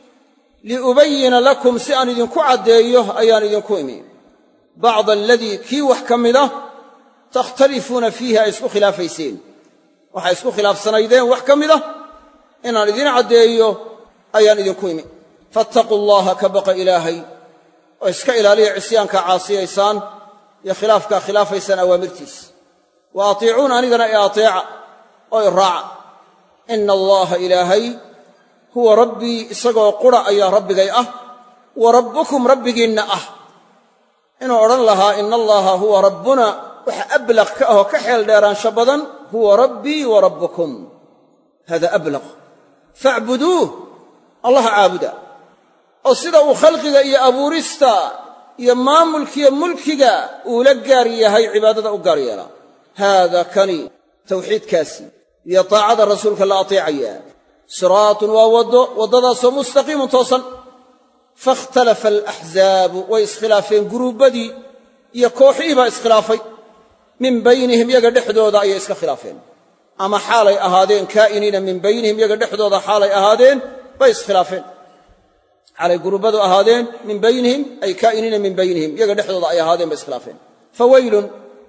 liubayina lakum si aan idinku caddeeyo ayaan idinku imi bacda aladii kii wax ka mida takhtalifuuna fiihi ay isku khilaafayseen waxay isku khilaafsanaydeen wax ka mida inaan idin caddeeyo ayaan idinku imi fattaquu allaha ka baqa ilaahay oo iska ilaaliya cisyaankaa caasiyaysaan iyo khilaafkaa khilaafaysaan awaamirtiis wa atiicuuna anigana i ateeca oo i raaca ina allaha ilaahay huwa rabbii isagoo qura ayaa rabbigay ah wa rabbukum rabbigiinna ah inuu odhan lahaa ina allaha huwa rabbuna waxa ablaq ka ahoo ka xeel dheeraansho badan huwa rabbii wa rabbukum hada ablaq facbuduuh allaha caabuda oo sida uu khalqiga iyo abuurista iyo maamulkiiyo mulkiga uula gaar yahay cibaadada u gaar yeelaa haada kani tawxiidkaasi iyo taacada rasuulka la ateecayaa siraatun waa waddo waddadaasoo mustaqiimun toosan fakhtalafa alaxzaabu way iskhilaafeen guruubbadii iyo kooxihii baa iskhilaafay min baynihim iyaga dhexdooda ayay iska khilaafeen ama xaalay ahaadeen kaa'iniina min baynihim iyaga dhexdooda xaalay ahaadeen bay iskhilaafeen xaalay gurubbadu ahaadeen min baynihim ay kaa'iniina min baynihim iyaga dhexdooda ay ahaadeen bay iskhilaafeen fawaylun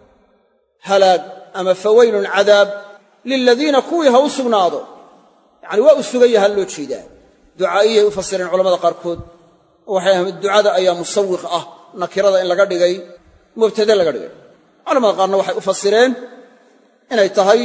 halaag ama fawaylun cadaab liladiina kuwii ha u sugnaado yacani waa u sugan yaha loo jeedaa ducaa'iyay u fasireen culamada qaarkood oo waxay ahayd ducada ayaa musawiq ah nakirada in laga dhigay mubtade laga dhigay culamada qaarna waxay u fasireen inay tahay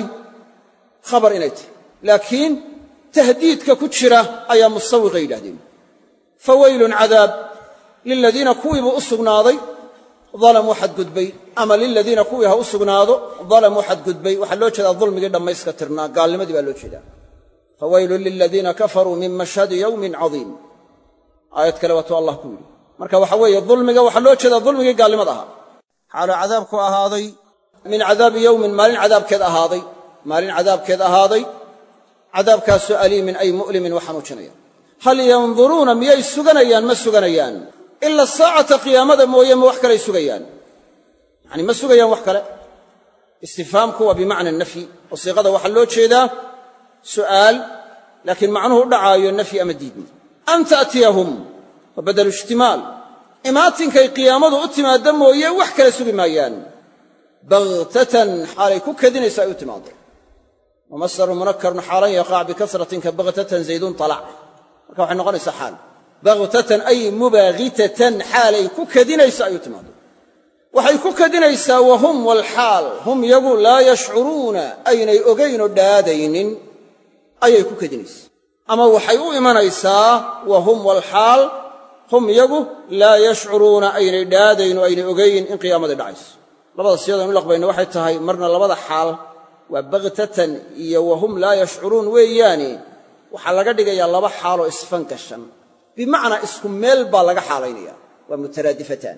khabar inay tahay laakiin tahdiidka ku jira ayaa musawiqa yidhahdeen fawaylun cadaab liladiina kuwii buu u sugnaaday dalamuu xadgudbay ama liladiina kuwii ha u sugnaado dalamuu xadgudbay waxaa loo jeedaa dulmigii dhammayska tirnaa gaalnimadii baa loo jeedaa fawaylun liladiina kafaruu min mashhadi yowmin cadiim aayad kale waatuu allah ku yidhi marka waxa weeye dulmiga waxaa loo jeedaa dulmigii gaalnimada ahaa xaaluu cadaabku ahaaday min cadaabi yowmin maalin cadaabkeed ahaaday maalin cadaabkeed ahaaday cadaabkaasoo aliimin ay mu'limin wa xanuujinaya hal yanduruuna miyay suganayaan ma suganayaan ila saacata qiyaamada mooye ma wax kaley sugayaan yacani ma sugayaan wax kale istifhaamku waa bimacna nafyi oo siiqada waxaa loo jeedaa su'aal laakiin macnuhu u dhacaayo nafyi ama diidmi an ta'tiyahum wa badalu ijtimaal imaatinkay qiyaamadu u timaadda mooye wax kale sugi maayaan baghtatan xaalay ku kadinayso ay u timaaddo wamasdaru munakkarun xaalan yaqac bikasratin ka baghtatan zaydun talac marka waxay noqonaysaa xaal baghtatan ay mubaghitatan xaalay ku kadinayso ay u timaaddo waxay ku kadinaysaa wahum walxaal hum yagu laa yashcuruuna aynay ogaynoo dhaadaynin ayay ku kadinaysaa ama waxay u imanaysaa wahum walxaal hum yagu laa yashcuruuna aynay dhaadayn oo aynay ogayn in qiyaamadii dhacayso labada siyadan u laqbayna waxay tahay marna labada xaal waa baghtatan iyo wahum laa yashcuruun weeyaane waxaa laga dhigayaa laba xaaloo isfangashan bimacnaa isku meel baa laga xaalaynaya waa mutaraadifataan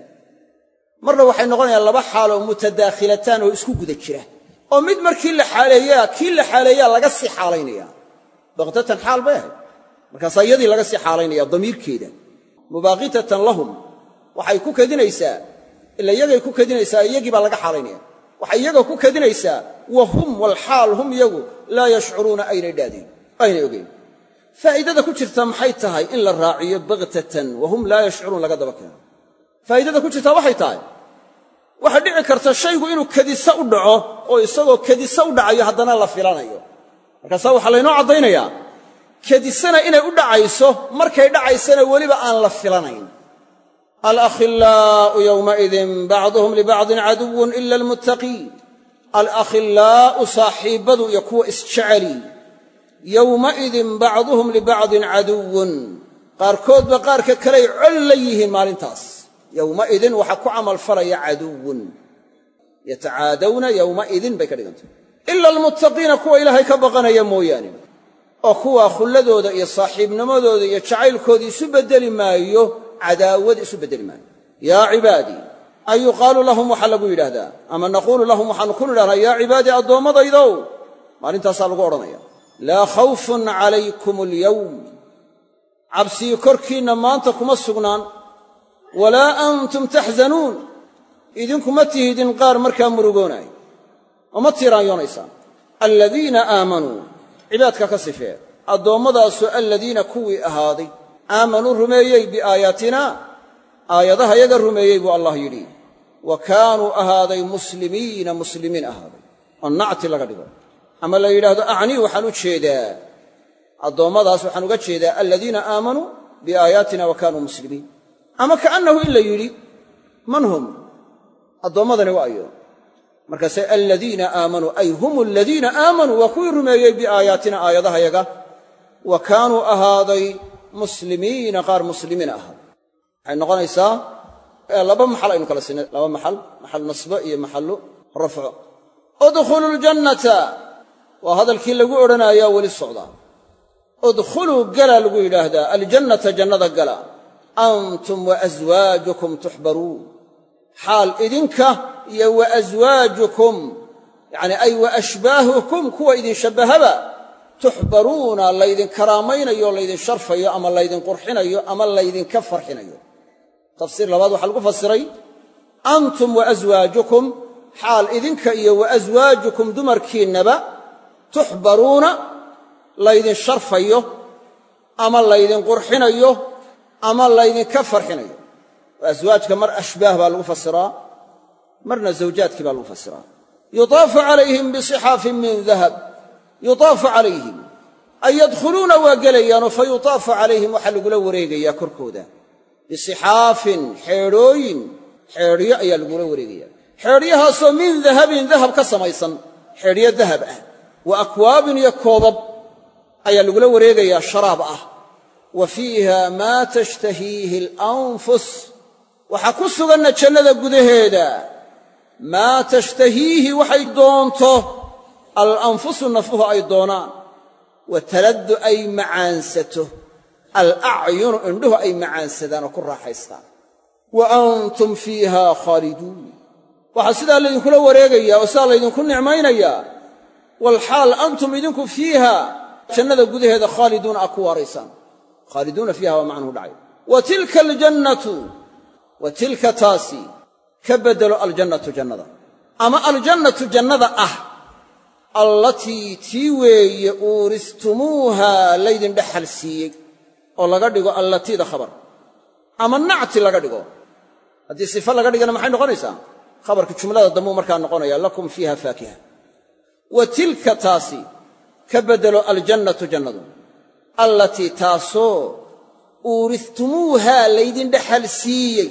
marna waxay noqonayaan laba xaaloo mutadaakhilataan oo isku guda jira oo mid markii la xaaleeyaa kii la xaaleeyaa laga sii xaalaynaya baghtatan xaal bay ahayd markaasaa iyadii laga sii xaalaynaya damiirkeeda mubaaqitatan lahum waxay ku kadinaysaa ila iyagay ku kadinaysaa iyagii baa laga xaalaynaya waxay iyaga ku kadinaysaa wa hum walxaal hum iyagu laa yashcuruuna aynay dhaadayn aynay ogayn faa'iidada ku jirta maxay tahay in la raaciyo baghtatan wa hum laa yashcuruun laga daba keeno faa'iidada ku jirtaa waxay tahay waxaa dhici karta shaygu inuu kadisa u dhaco oo isagoo kadisa u dhacayo haddana la filanayo markaasaa waxaa laynoo caddaynayaa kadisana inay u dhacayso markay dhacaysana weliba aan la filanayn alakhillaa'u yowmaidin bacduhum libacdin caduwun ila almuttaqiin alakhillaa'u saaxiibbadu iyo kuwa isjeceli yowmaidin bacduhum libacdin caduwun qaarkoodba qaarka kaley col la yihiin maalintaas yowmaidin waxaa ku camalfalaya caduwun yatacaadawna yowmaidin bay ka dhigantay ila almuttaqiina kuwa ilaahay ka baqanaya mooyaane oo kuwaa khulladooda iyo saaxiibnimadooda iyo jacaylkooda isu beddeli maayo cadaawad isu beddeli maayo yaa cibaadii an yuqaalu lahum waxaa lagu yidhaahdaa ama naquulu lahum waxaanu ku nidhahnaa yaa cibaadii addoommadaydow maalintaasaa lagu odhanaya laa khawfun calaykum alyowm cabsii korkiinna maanta kuma sugnaan walaa antum taxzanuun idinkuma tihidin qaar markaa murugoonay oo ma tiiraanyoonaysaan aladiina aamanuu cibaadka ka sifee addoommadaasoo aladiina kuwii ahaaday aamanuu rumeeyey biaayaatina aayadaha yaga rumeeyey buu allah yidhi wa kaanuu ahaaday muslimiina muslimiin ahaaday oo nacti laga dhigo ama la yidhaahdo acnii waxaan u jeedaa addoommadaas waxaan uga jeedaa aladiina aamanuu biaayaatina wa kaanuu muslimiin ama kaannahu in la yidhi man hum addoommadani waa ayo markaase aladiina aamanuu ay hum aladiina aamanuu waa kuwii rumeeyey biaayaatina aayadaha yaga wa kaanuu ahaaday muslimiina qaar muslimiina ahaaday waxay noqonaysaa laba maxal aynu kala siinay laba maxal maxal nasbo iyo maxallu rafco udkhuluu ljannata waa hadalkii lagu odhanaayaa weli socdaa udkhuluu gala lagu yidhaahdaa aljannata jannada gala antum wa aswaajukum tuxbaruun xaal idinka iyo wa aswaajukum yacni ay wa ashbaahukum kuwa idin shabbahaba tuxbaruuna laydin karaamaynayo laydin sharfayo ama laydin qurxinayo ama laydinka farxinayo tafsiir labaad waxaa lagu fasiray antum wa aswaajukum xaal idinka iyo wa aswaajukum dumarkiinnaba tuxbaruuna laydin sharfayo ama laydin qurxinayo ama laydinka farxinayo. aswaajka mar ashbaah baa lagu fasiraa, marna zawjaadkii baa lagu fasiraa. yutaafu calayhim bisixaafin min dahab, yutaafu calayhim ay yadkhuluuna waa gelayaanoo fa yutaafu calayhim waxaa lagula wareegayaa korkooda bisixaafin xeedhooyin, xeedhyo ayaa lagula wareegaya, xeedhyahaasoo min dahabin dahab ka samaysan, xeedhyo dahab ah, wa akwaabin iyo koobab ayaa lagula wareegayaa sharaab ah. wa fiiha maa tashtahiihi alanfus, waxaa ku suganna jannada gudaheeda maa tashtahiihi waxay doonto alanfusu nafuhu ay doonaan, wa taladdu ay macaansato alacyunu indhuhu ay macaansadaan oo ku raaxaystaan. wa antum fiiha khaaliduun, waxaa sidaa laydinkula wareegayaa oo sidaa laydinku nicmaynayaa, walxaal antum idinku fiiha jannada gudaheeda khaaliduuna aa ku waaraysaan. khaaliduuna fiiha waa macnuhu dhacay. wa tilka aljannatu, wa tilka taasi ka beddelo aljannatu jannada, ama aljannatu jannada ah, allatii tii weeye uuristumuuha laydin dhexal siiyey, oo laga dhigo allatiida khabar, ama nacti laga dhigo. haddii sifa laga dhigana maxay noqonaysaa? khabarka jumlada dambuu markaa noqonaya lakum fiiha faakiha. wa tilka taasi ka beddelo aljannatu jannadu, allatii taasoo uuristumuuha laydin dhexal siiyey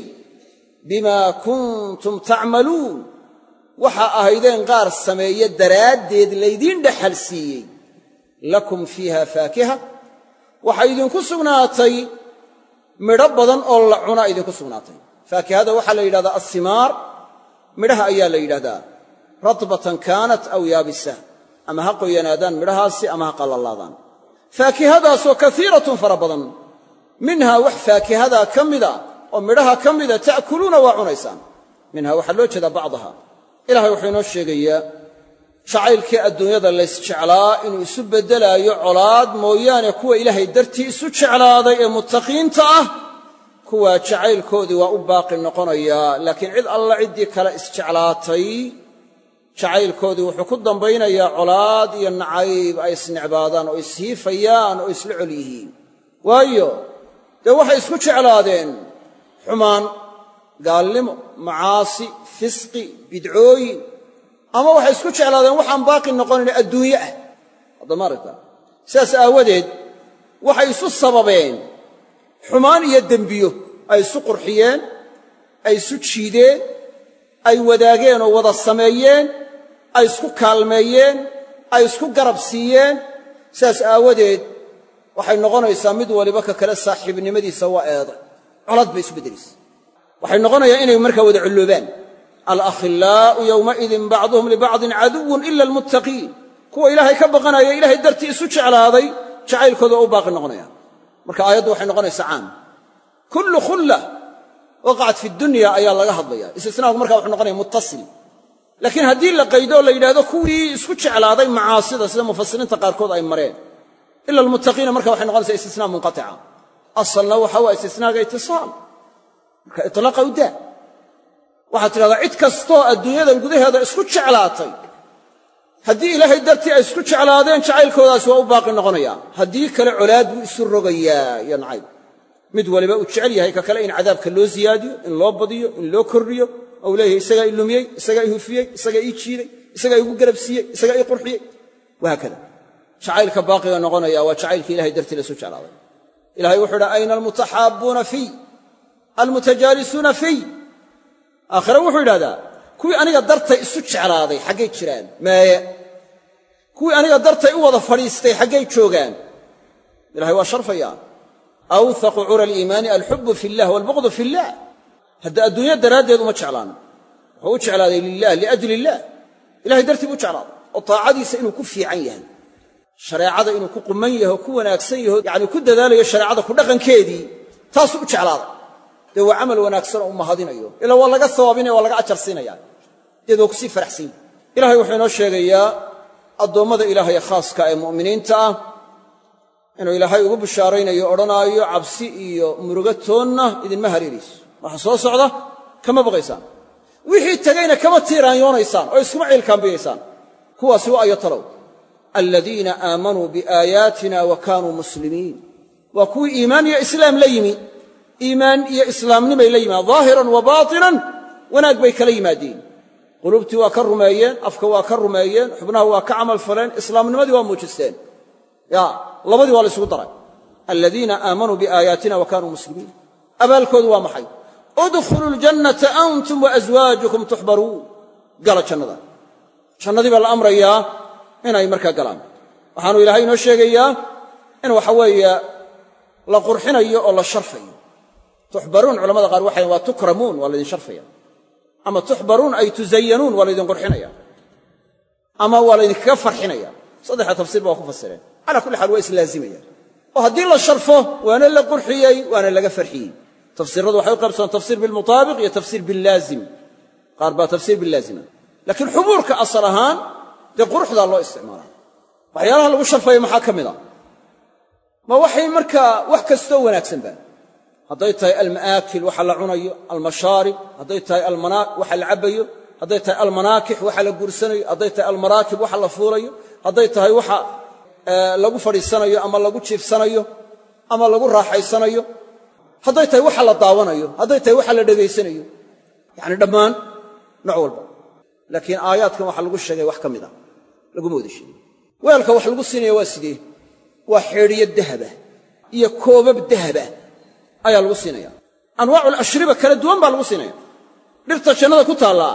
bimaa kuntum tacmaluun, waxaa ahaydeen qaar sameeye daraaddeed laydiin dhexal siiyey. lakum fiiha faakiha, waxaa idinku sugnaatay midho badan oo la cunaa idinku sugnaatay. faakihada waxaa la yidhahdaa assimaar, midhaha ayaa la yidhahdaa, ratbatan kaanat aw yaabisa, ama ha qoyanaadaan midhahaasi ama ha qallalaadaan. faakihadaasoo kaiiratun fara badan, minhaa wax faakihadaa ka mida oo midhaha ka mida ta'kuluuna waa cunaysaan. minhaa waxaa loo jeedaa bacdaha. ilahay wuxuu inoo sheegayaa jacaylkii adduunyada laysjeclaa inuu isu beddelaayo colaad mooyaane kuwa ilaahay dartii isu jeclaaday ee muttaqiinta ah, kuwaa jacaylkoodii waa u baaqi noqonayaa. laakiin cid alla ciddii kale isjeclaatay jacaylkoodii wuxuu ku dambaynayaa colaad iyo nacayb ay isnecbaadaan oo ishiifayaan oo isla col yihiin. waayo dee waxay isku jeclaadeen xumaan, gaalnimo, macaasi, fisqi, bidcooyin, ama waxay isku jeclaadeen waxaan baaqi noqonayn adduunye ah. haddama aragtaa sidaas aawadeed waxay isu sababeen xumaan iyo dembiyo, ay isu qurxiyeen, ay isu jiideen, ay wadaageen oo wada sameeyeen, ay isku kaalmeeyeen, ay isku garab siiyeen. sidaas aawadeed waxay noqonaysaa mid waliba ka kale saaxiibnimadiisa waa eeday, colad bay isu beddelaysa. waxay noqonayaa inay markaa wada culloobaan. alakhillaa'u yowmaidin bacduhum libacdin caduwun ila almuttaqiin, kuwa ilaahay ka baqanaya ilaahay dartii isu jeclaaday jacaylkooda waa u baaqi noqonaya. marka aayaddu waxay noqonaysaa caam. kullu khulla waqacat fi dunya ayaa laga hadlaya, istisnaagu markaa wuxuu noqonaya muttasil. laakiin haddii la qaydo oo la yidhahdo kuwii isku jeclaaday macaasida sida mufasiriinta qaarkood ay mareen, ila almuttaqiina marka waxay noqonaysaa istisnaa munqatica. asalna waxa waa istisnaaga itisaal, marka itlaaqa u daa. waxaad tidhahdaa cid kastoo adduunyadan gudaheeda isku jeclaatay, haddii ilaahay dartii ay isku jeclaadeen jacaylkoodaasi waa u baaqi noqonaya. haddii kale colaad buu isu rogayaa iyo nacayb. mid waliba uu jecel yahay ka kale in cadaabka loo siyaadiyo, in loo badiyo, in loo kordhiyo, ou leeyahay isagaa i lumiyey, isagaa i hufiyey, isagaa ii jiiday, isagaa igu garab siiyey, isagaa ii qurxiyey, wahaakada. jacaylka baaqiga noqonaya waa jacaylka ilahay dartii la isu jeclaaday. ilahay wuxuu idhi ayna almutaxaabbuuna fiy almutajaalisuuna fiy. aakhire wuxuu yidhahdaa kuwii aniga dartay isu jeclaaday xaggay jiraan? maaye. kuwii aniga dartay u wada fadhiistay xaggay joogaan? ilahay waa sharfayaa. awthaqu cura aliimaani alxubbu fi illah waalbuqdu fi illah. hadda adduunya daraaddeed uma jeclaan, wuxuu u jeclaaday lilah, liajli illah. ilahay dartii buu u jeclaaday oo taacadiisa inuu ku fiican yahay, shareecada inuu ku quman yaho ku wanaagsan yaho yacni ku dadaalayo shareecada ku dhaqankeedii, taasuu u jeclaaday. dee waa camal wanaagsan oo u mahadinayo, ilaa waa laga sawaabinaya, waa laga ajar siinaya, deed waa ku sii faraxsan yahi. ilahay wuxuu inoo sheegayaa addoommada ilaahay khaaska ee mu'miniinta ah inuu ilaahay ugu bishaaraynayo odhanaayo cabsi iyo murugo toonna idinma hareerayso. waxa soo socda kama baqaysaan, wixii tegayna kama tiiraanyoonaysaan oo iskuma ciilkaambiyaysaan. kuwaasi waa ayo talow aladiina aamanuu biaayaatina wa kaanuu muslimiin, waa kuwii iimaan iyo islaam la yimi iimaan iyo islaamnimay la yimaadeen dhaahiran wa baatinan wanaag bay kala yimaadeen qulubtii waa ka rumeeyeen afka waa ka rumeeyeen xubnaha waa ka camal faleen islaamnimadii waa muujisteen ya labadii waa la isugu daray aladiina aamanuu biaayaatina wa kaanuu muslimiin abaalkoodu waa maxay udkhulu ljannata antum waaswaajukum tuxbaruun gala jannada jannadii baa la amrayaa inay markaa galaan waxaanu ilaahay inoo sheegayaa in waxa weeye la qurxinayo oo la sharfayo tuxbaruun culamada qaar waxay waa tukramuun waa laydin sharfaya ama tuxbaruun ay tuzayanuun waa laydin qurxinaya ama waa laydinkaga farxinaya saddexa tafsiir baa ku fasireen calaa kulli xaal waa islaazimayaan oo haddii la sharfo waana la qurxiyey waana laga farxiyey tafsiiradu waxay u qaybsamaan tafsiir bilmutaabiq iyo tafsiir billaazim qaar baa tafsiir billaazima laakiin xubuurka asal ahaan dee quruxdaa loo isticmaalaa waxyaalaha lagu sharfayo maxaa ka mid a ma waxay markaa wax kastoo wanaagsanba hadday tahay alma'aakil waxa la cunayo almashaarib hadday tahay waxa la cabbayo hadday tahay almanaakix waxa la guursanayo hadday tahay almaraakib waxa la fuulayo hadday tahay waxa lagu fadhiisanayo ama lagu jiifsanayo ama lagu raaxaysanayo hadday tahay waxa la daawanayo hadday tahay waxa la dhegaysanayo yacni dhammaan nooc walba laakiin aayaadkan waxa lagu sheegay wax ka mid a laguma wada sheegin weelka wax lagu siinaya waa sidee waa xeedhiyo dahaba iyo koobab dahaba ayaa lagu siinaya anwaacu alashriba kala duwan baa lagu siinaya dhirta jannada ku taallaa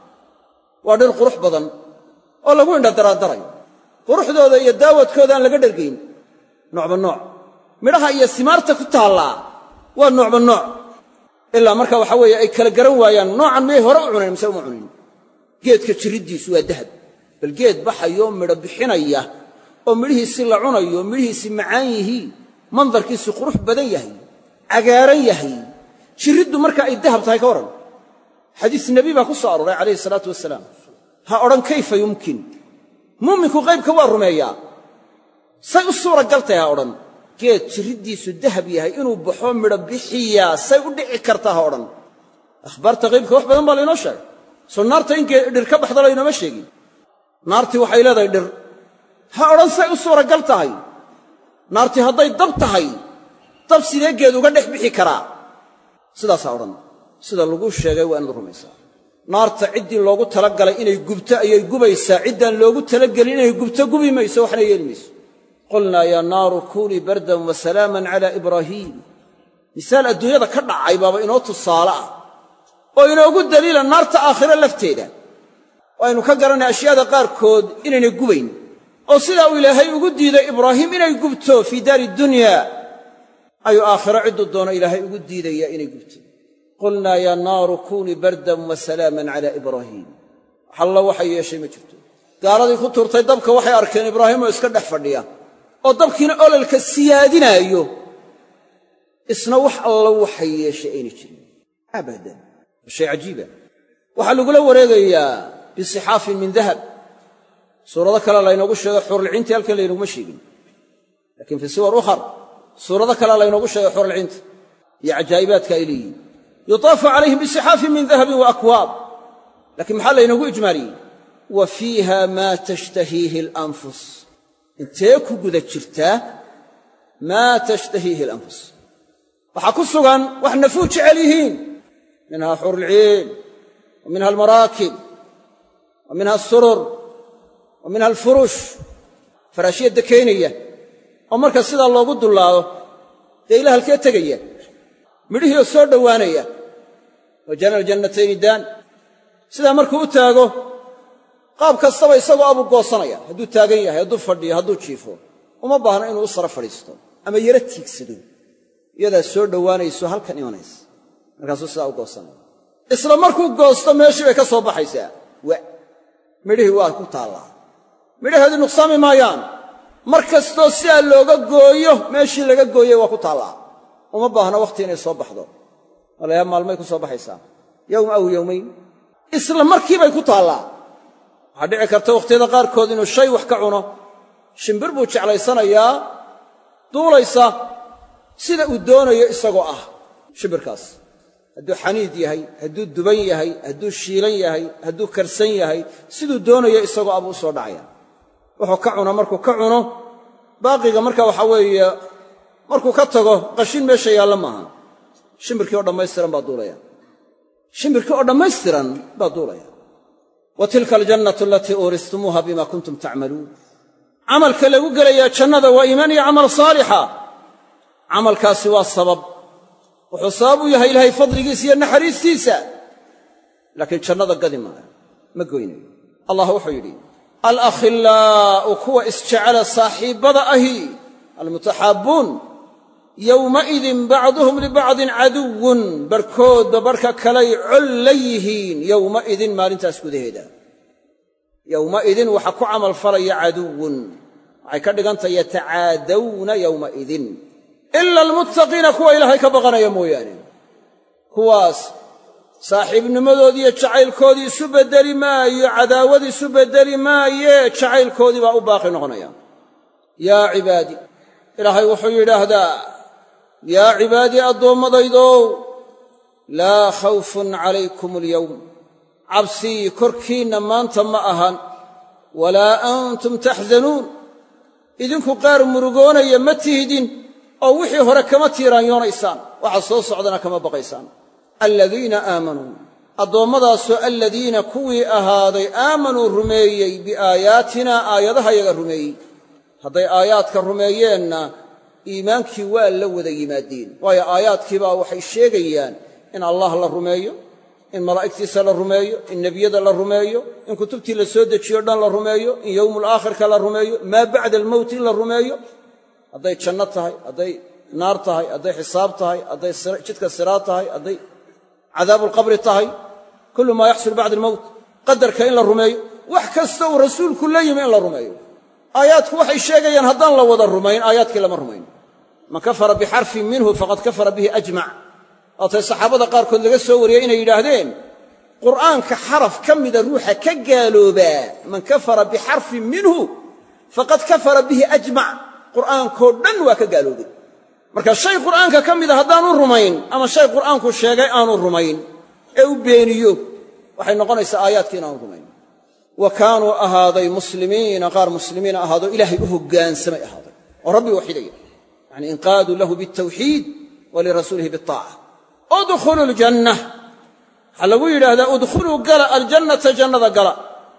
waa dhir qurux badan oo lagu indhadaraadarayo quruxdooda iyo daawadkooda aan laga dhergayn noocba nooc midhaha iyo simaarta ku taallaa waa noocba nooc ilaa marka waxa weeye ay kala garan waayaan noocan miyay hore u cunayn mise uma cunin geedka jiriddiisu waa dahab bal geed baxayoo midho bixinaya oo midhihiisi la cunayo midhihiisi macaan yihiin mandarkiisu qurux badan yahay cagaaran yahay jiriddu marka ay dahab tahay ka warran xadiis nebi baa ku soo arooray calayhi salaatu wasalaam ha odhan kayfa yumkin mu'minku qaybka waa rumeeyaa say u suuragal tahay ha odhan geed jiriddiisu dahab yahay inuu baxo midho bixiyaa say u dhici kartaa ha odhan akhbaarta qaybka wax badan baa laynoo sheegay soo naarta in dhir ka baxda laynooma sheegin naartii waxay leedahay dhir ha odhan say u suuragal tahay naartii hadday dab tahay dab sidee geed uga dhex bixi karaa sidaasaa odhan sida lagu sheegay waa inaad rumaysaa naarta ciddii loogu talagalay inay gubto ayay gubaysaa ciddaan loogu talagelin inay gubto gubi mayso waxna yeeli mayso qulnaa yaa naaru kuunii bardan wa salaaman calaa ibraahiim misaal adduunyada ka dhacay baaba inoo tusaale ah oo inoogu daliila naarta aakhiro lafteeda oo aynu ka garanay ashyaada qaarkood inaynay gubayn oo sidaa uu ilaahay ugu diiday ibraahiim inay gubto fii daari dunyaa ayuu aakhiro cidduu doono ilaahay ugu diidayaa inay gubto qulnaa yaa naaru kuunii bardan wa salaaman calaa ibraahiim xallo waxay yeeshay ma jirto gaaladii ku turtay dabka waxay arkeen ibraahiim oo iska dhex fadhiya oo dabkiina ololka siyaadinaayo isna wax alla waxay yeeshay ayna jirin abadan waa shay cajiiba waxaa lagula wareegayaa bisixaafin min dahab suurado kale laynoogu sheegay xuurulciintii halkan laynoguma sheegin laakiin fii suwar ukhar suurado kale laynoogu sheegay xuurulciinta iyo cajaa'ibaadka ay leeyihiin yutaafu calayhim bisixaafin min dahabin wa akwaab laakiin maxaa laynoogu ijmaaliyey wa fiiha maa tashtahiihi alanfus intee ku guda jirtaa maa tashtahiihi alanfus waxaa ku sugan wax nafuu jecel yihiin minhaa xuurulciin wa minha almaraakib wa minha asurur wa minha alfurush faraashya dekaynaya oo marka sidaa loogu dullaado dee ila halkee tegaya midhihii oo soo dhowaanaya wa jana aljannatayni daan sidaa markuu u taago qaab kastaba isagoo abuu goosanaya hadduu taagan yahay hadduu fadhiyo hadduu jiifo uma baahno inuu u sara fadhiisto ama yaro tiigsado iyadaa soo dhowaanayso halkan imanaysa markaasuu sidaa u goosanaya isla markuu goosto meeshii bay ka soo baxaysaa wa midhihii waa ku taallaa midhaheedii nuqsaami maayaan mar kastoo sidaa looga gooyo meeshii laga gooyey waa ku taallaa uma baahno wakhti inay soo baxdo walayaa maalmay ku soo baxaysaa yowm aw yowmayn isla markiibay ku taallaa waxaa dhici karta wakhtiyada qaarkood inuu shay wax ka cuno shimbir buu jeclaysanayaa duulaysa sida uu doonayo isagoo ah shimbirkaas hadduu xaniid yahay hadduu duban yahay hadduu shiilan yahay hadduu karsan yahay siduu doonayo isagoo ah buu u soo dhacaya wuxuu ka cuno markuu ka cuno baaqiga marka waxaa weeye markuu ka tago qashin meesha yaalla maaha shimbirkii oo dhammaystiran baa duulaya shimbirkii oo dhammaystiran baa duulaya wa tilka aljannatu alatii uuristumuuha bima kuntum tacmaluun camalka lagu gelayaa jannada waa iimaan iyo camal saalixa camalkaasi waa sabab wuxuu sabab u yahay ilaahay fadligiisa iyo naxariistiisa laakiin jannada gadi maayo ma goynayo allah wuxuu yidhi alakhillaa'u kuwa isjecela saaxiibbada ahi almutaxaabbuun yowmaidin bacduhum libacdin caduwun barhkoodba barhka kalay col la yihiin yowmaidin maalintaas gudaheeda yowmaidin waxa ku camal falaya caduwun waxay ka dhigantahay yatacaadawna yowmaidin ila almuttaqiina kuwa ilaahay ka baqanaya mooyaane kuwaas saaxiibnimadoodii iyo jacaylkoodii isu beddeli maayo cadaawadii isu beddeli maaye jacaylkoodii baa u baaqi noqonaya yaa cibaadi ilaahay wuxuu yidhaahdaa yaa cibaadii addoommadaydow laa khawfun calaykum alyowm cabsii korkiinna maanta ma ahan walaa antum taxzanuun idinku qaar murugoonaya ma tihdin oo wixii hore kama tiiraanyoonaysaan waxa soo socdana kama baqaysaan aladiina aamanuu addoommadaasoo aladiina kuwii ahaaday aamanuu rumeeyey biaayaatinaa aayadahayaga rumeeyey hadday aayaadka rumeeyeenna iimaankii waa la wada yimaadeen waayo aayaadkiibaa waxay sheegayaan in allah la rumeeyo in malaa'igtiisa la rumeeyo in nebiyada la rumeeyo in kutubtii la soo dejiyo dhan la rumeeyo in yowmulaakhirka la rumeeyo maa bacda almowt in la rumeeyo hadday janno tahay hadday naar tahay hadday xisaab tahay hadday jidka siraad tahay hadday cadaabulqabri tahay kullu maa yaxsul bacda almowt qadarka in la rumeeyo wax kasta uu rasuulku la yimi in la rumeeyo aayaadku waxay sheegayaan haddaan la wada rumayn aayaadkii lama rumayn man kafara bixarfin minhu faqad kafara bihi ajmac waatay saxaabada qaarkood laga soo wariyey inay yidhaahdeen qur'aanka xaraf ka mida ruuxa ka gaaloobaa man kafara bixarfin minhu faqad kafara bihi ajmac qur'aankoo dhan waa ka gaaloobay marka shay qur'aanka ka mida haddaanu rumayn ama shay qur'aanku sheegay aanu rumayn ee u beeniyo waxay noqonaysaa aayaadkii inaanu rumayn wa kaanuu ahaaday muslimiina qaar muslimiina ahaadoo ilaahay u hoggaansamay ahaaday oo rabbi waxidaya yacni inqaaduu lahu bialtawxiid wa lirasuulihi bialtaaca udkhuluu aljanna waxaa lagu yidhaahdaa udkhuluu gala aljannata jannada gala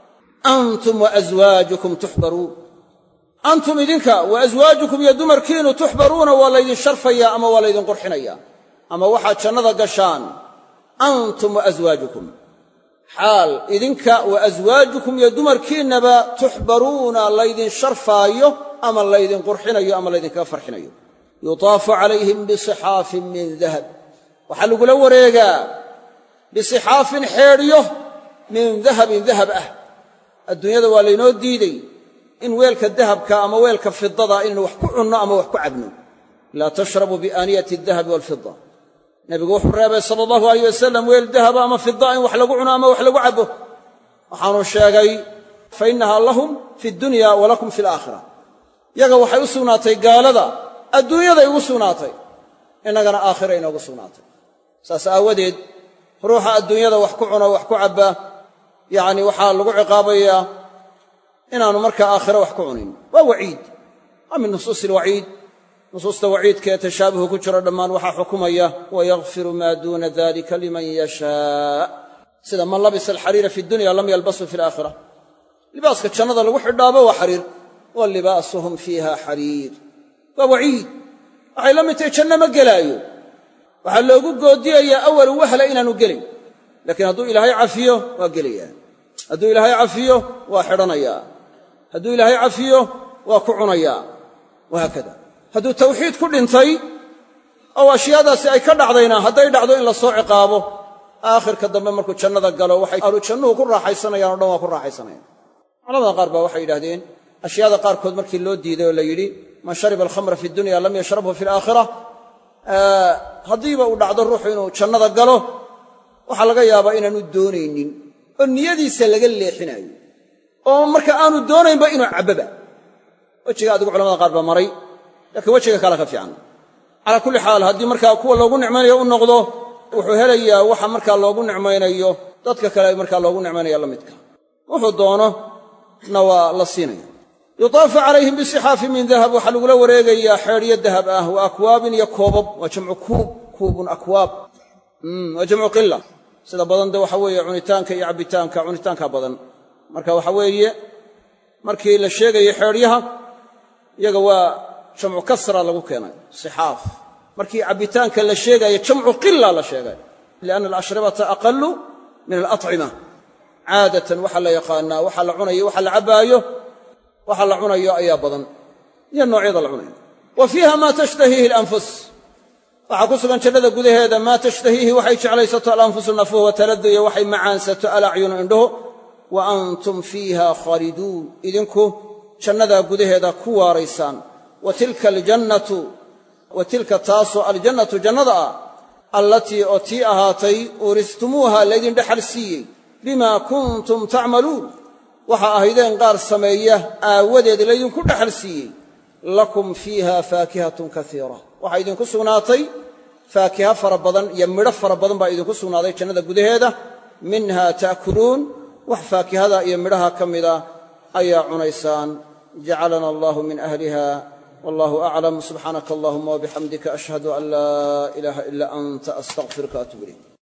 antum wa aswaajukum tuxbaruun antum idinka wa aswaajukum iyo dumarkiinu tuxbaruuna waa laydin sharfayaa ama waa laydin qurxinayaa ama waxaad jannada gashaan antum wa aswaajukum xaal idinka wa aswaajukum iyo dumarkiinnaba tuxbaruuna laydin sharfaayo ama laydin qurxinayo ama laydinkaga farxinayo yutaafu calayhim bisixaafin min dahab waxaa lagula wareegaa bisixaafin xeedhyo min dahabin dahab ah adduunyada waa laynoo diiday in weelka dahabka ama weelka fidada inaynu wax ku cunno ama wax ku cabno laa tashrabu biaaniyati adahabi waalfida nebigu wuxuu reebay sala allahu alayh wasalam weel dahaba ama fida in wax lagu cuno ama wax lagu cabbo waxaanu sheegay fa innahaa lahum fi dunya wa lakum fi alaakhira yaga waxay u sugnaatay gaalada adduunyaday ugu sugnaatay innagana aakhira inoogu sugnaatay saas aawadeed ruuxa adduunyada wax ku cuno wax ku cabba yacni waxaa lagu ciqaabayaa inaanu markaa aakhiro wax ku cunin waa waciid waa min nusuusi alwaciid nusuusta waciidka ee tashaabuhu ku jiro dhammaan waxaa xukumaya wayakfiru maa duuna dalika liman yashaa sida man labisa alxariira fi dunya lam yalbasu fi alaakhira libaaska jannada lagu xidhaabo waa xariir wa libaasuhum fiiha xariir waa waciid waxay la mid tahay janno ma gelaayo waxaa loogu goodiyayaa awalu wahla inaanu gelin laakiin hadduu ilaahay cafiyo waa gelayaa hadduu ilaahay cafiyo waa xidhanayaa hadduu ilaahay cafiyo waa ku cunayaa wahaakada hadduu tawxiid ku dhintay oo ashyaadaasi ay ka dhacdayna hadday dhacdo in la soo ciqaabo aakhirka dambe markuu jannada galo waxay ahlu jannuhu ku raaxaysanayaan o dhan waa ku raaxaysanayaan culamada qaar baa waxay yidhahdeen ashyaada qaarkood markii loo diiday oo la yidhi man shariba alkhamra fi dunya lam yashrabhu fi alaakhira haddiiba uu dhacdo ruuxu inuu jannada galo waxaa laga yaabaa inaanu doonaynin oo niyadiisa laga leexinaayo oo marka aanu doonaynba inuu cabboba wejiga adigu culamada qaar baa maray laakiin wejiga kale ka fiican calaa kulli xaal haddii markaa kuwa loogu nicmaynayo u noqdo wuxuu helayaa waxa markaa loogu nicmaynayo dadka kale markaa loogu nicmaynaya la midka wuxuu doono na waa la siinaya yutaafu calayhim bisixaafin min dahab waxaa lagula wareegayaa xeedhyo dahab ah wa akwaabin iyo koobab waa jamcu kuub kuubun akwaab waa jamcu qila sida badan de waxa weeye cunitaanka iyo cabbitaanka cunitaanka badan marka waxa weeye markii la sheegayo xeedhyaha iyaga waa jamcu kasra lagu keenay sixaaf markii cabbitaanka la sheegayo jamcu qila la sheegay lianna alashrabata aqallu min alacima caadatan waxaa la yaqaanaa waxa la cunayo waxa la cabbaayo waxa la cunayo ayaa badan iyo noocyada la cunayo wa fiiha maa tashtahiihi alanfus waxaa ku sugan jannada gudaheeda maa tashtahiihi waxay jeclaysato alanfusu nafuhu wataladu iyo waxay macaansato alacyunu indhuhu wa antum fiiha khaaliduun idinku jannadaa gudaheeda ku waaraysaan wa tilka aljannatu wa tilka taasoo aljannatu jannada ah allatii oo tii ahaatay uuristumuuha laydin dhexal siiyey bimaa kuntum tacmaluun waxaa ahaydeen qaar sameeya aawadeed laydinku dhexal siiyey lakum fiiha faakihatun kaiira waxaa idinku sugnaatay faakiha fara badan iyo midho fara badan baa idinku sugnaaday jannada gudaheeda minha ta'kuluun wax faakihada iyo midhaha ka mida ayaa cunaysaan jacalana allahu min ahliha wallahu aclam subxaanaka allahuma wabixamdika ashhadu an laa ilaaha ila anta astaqfiruka atuub ilayk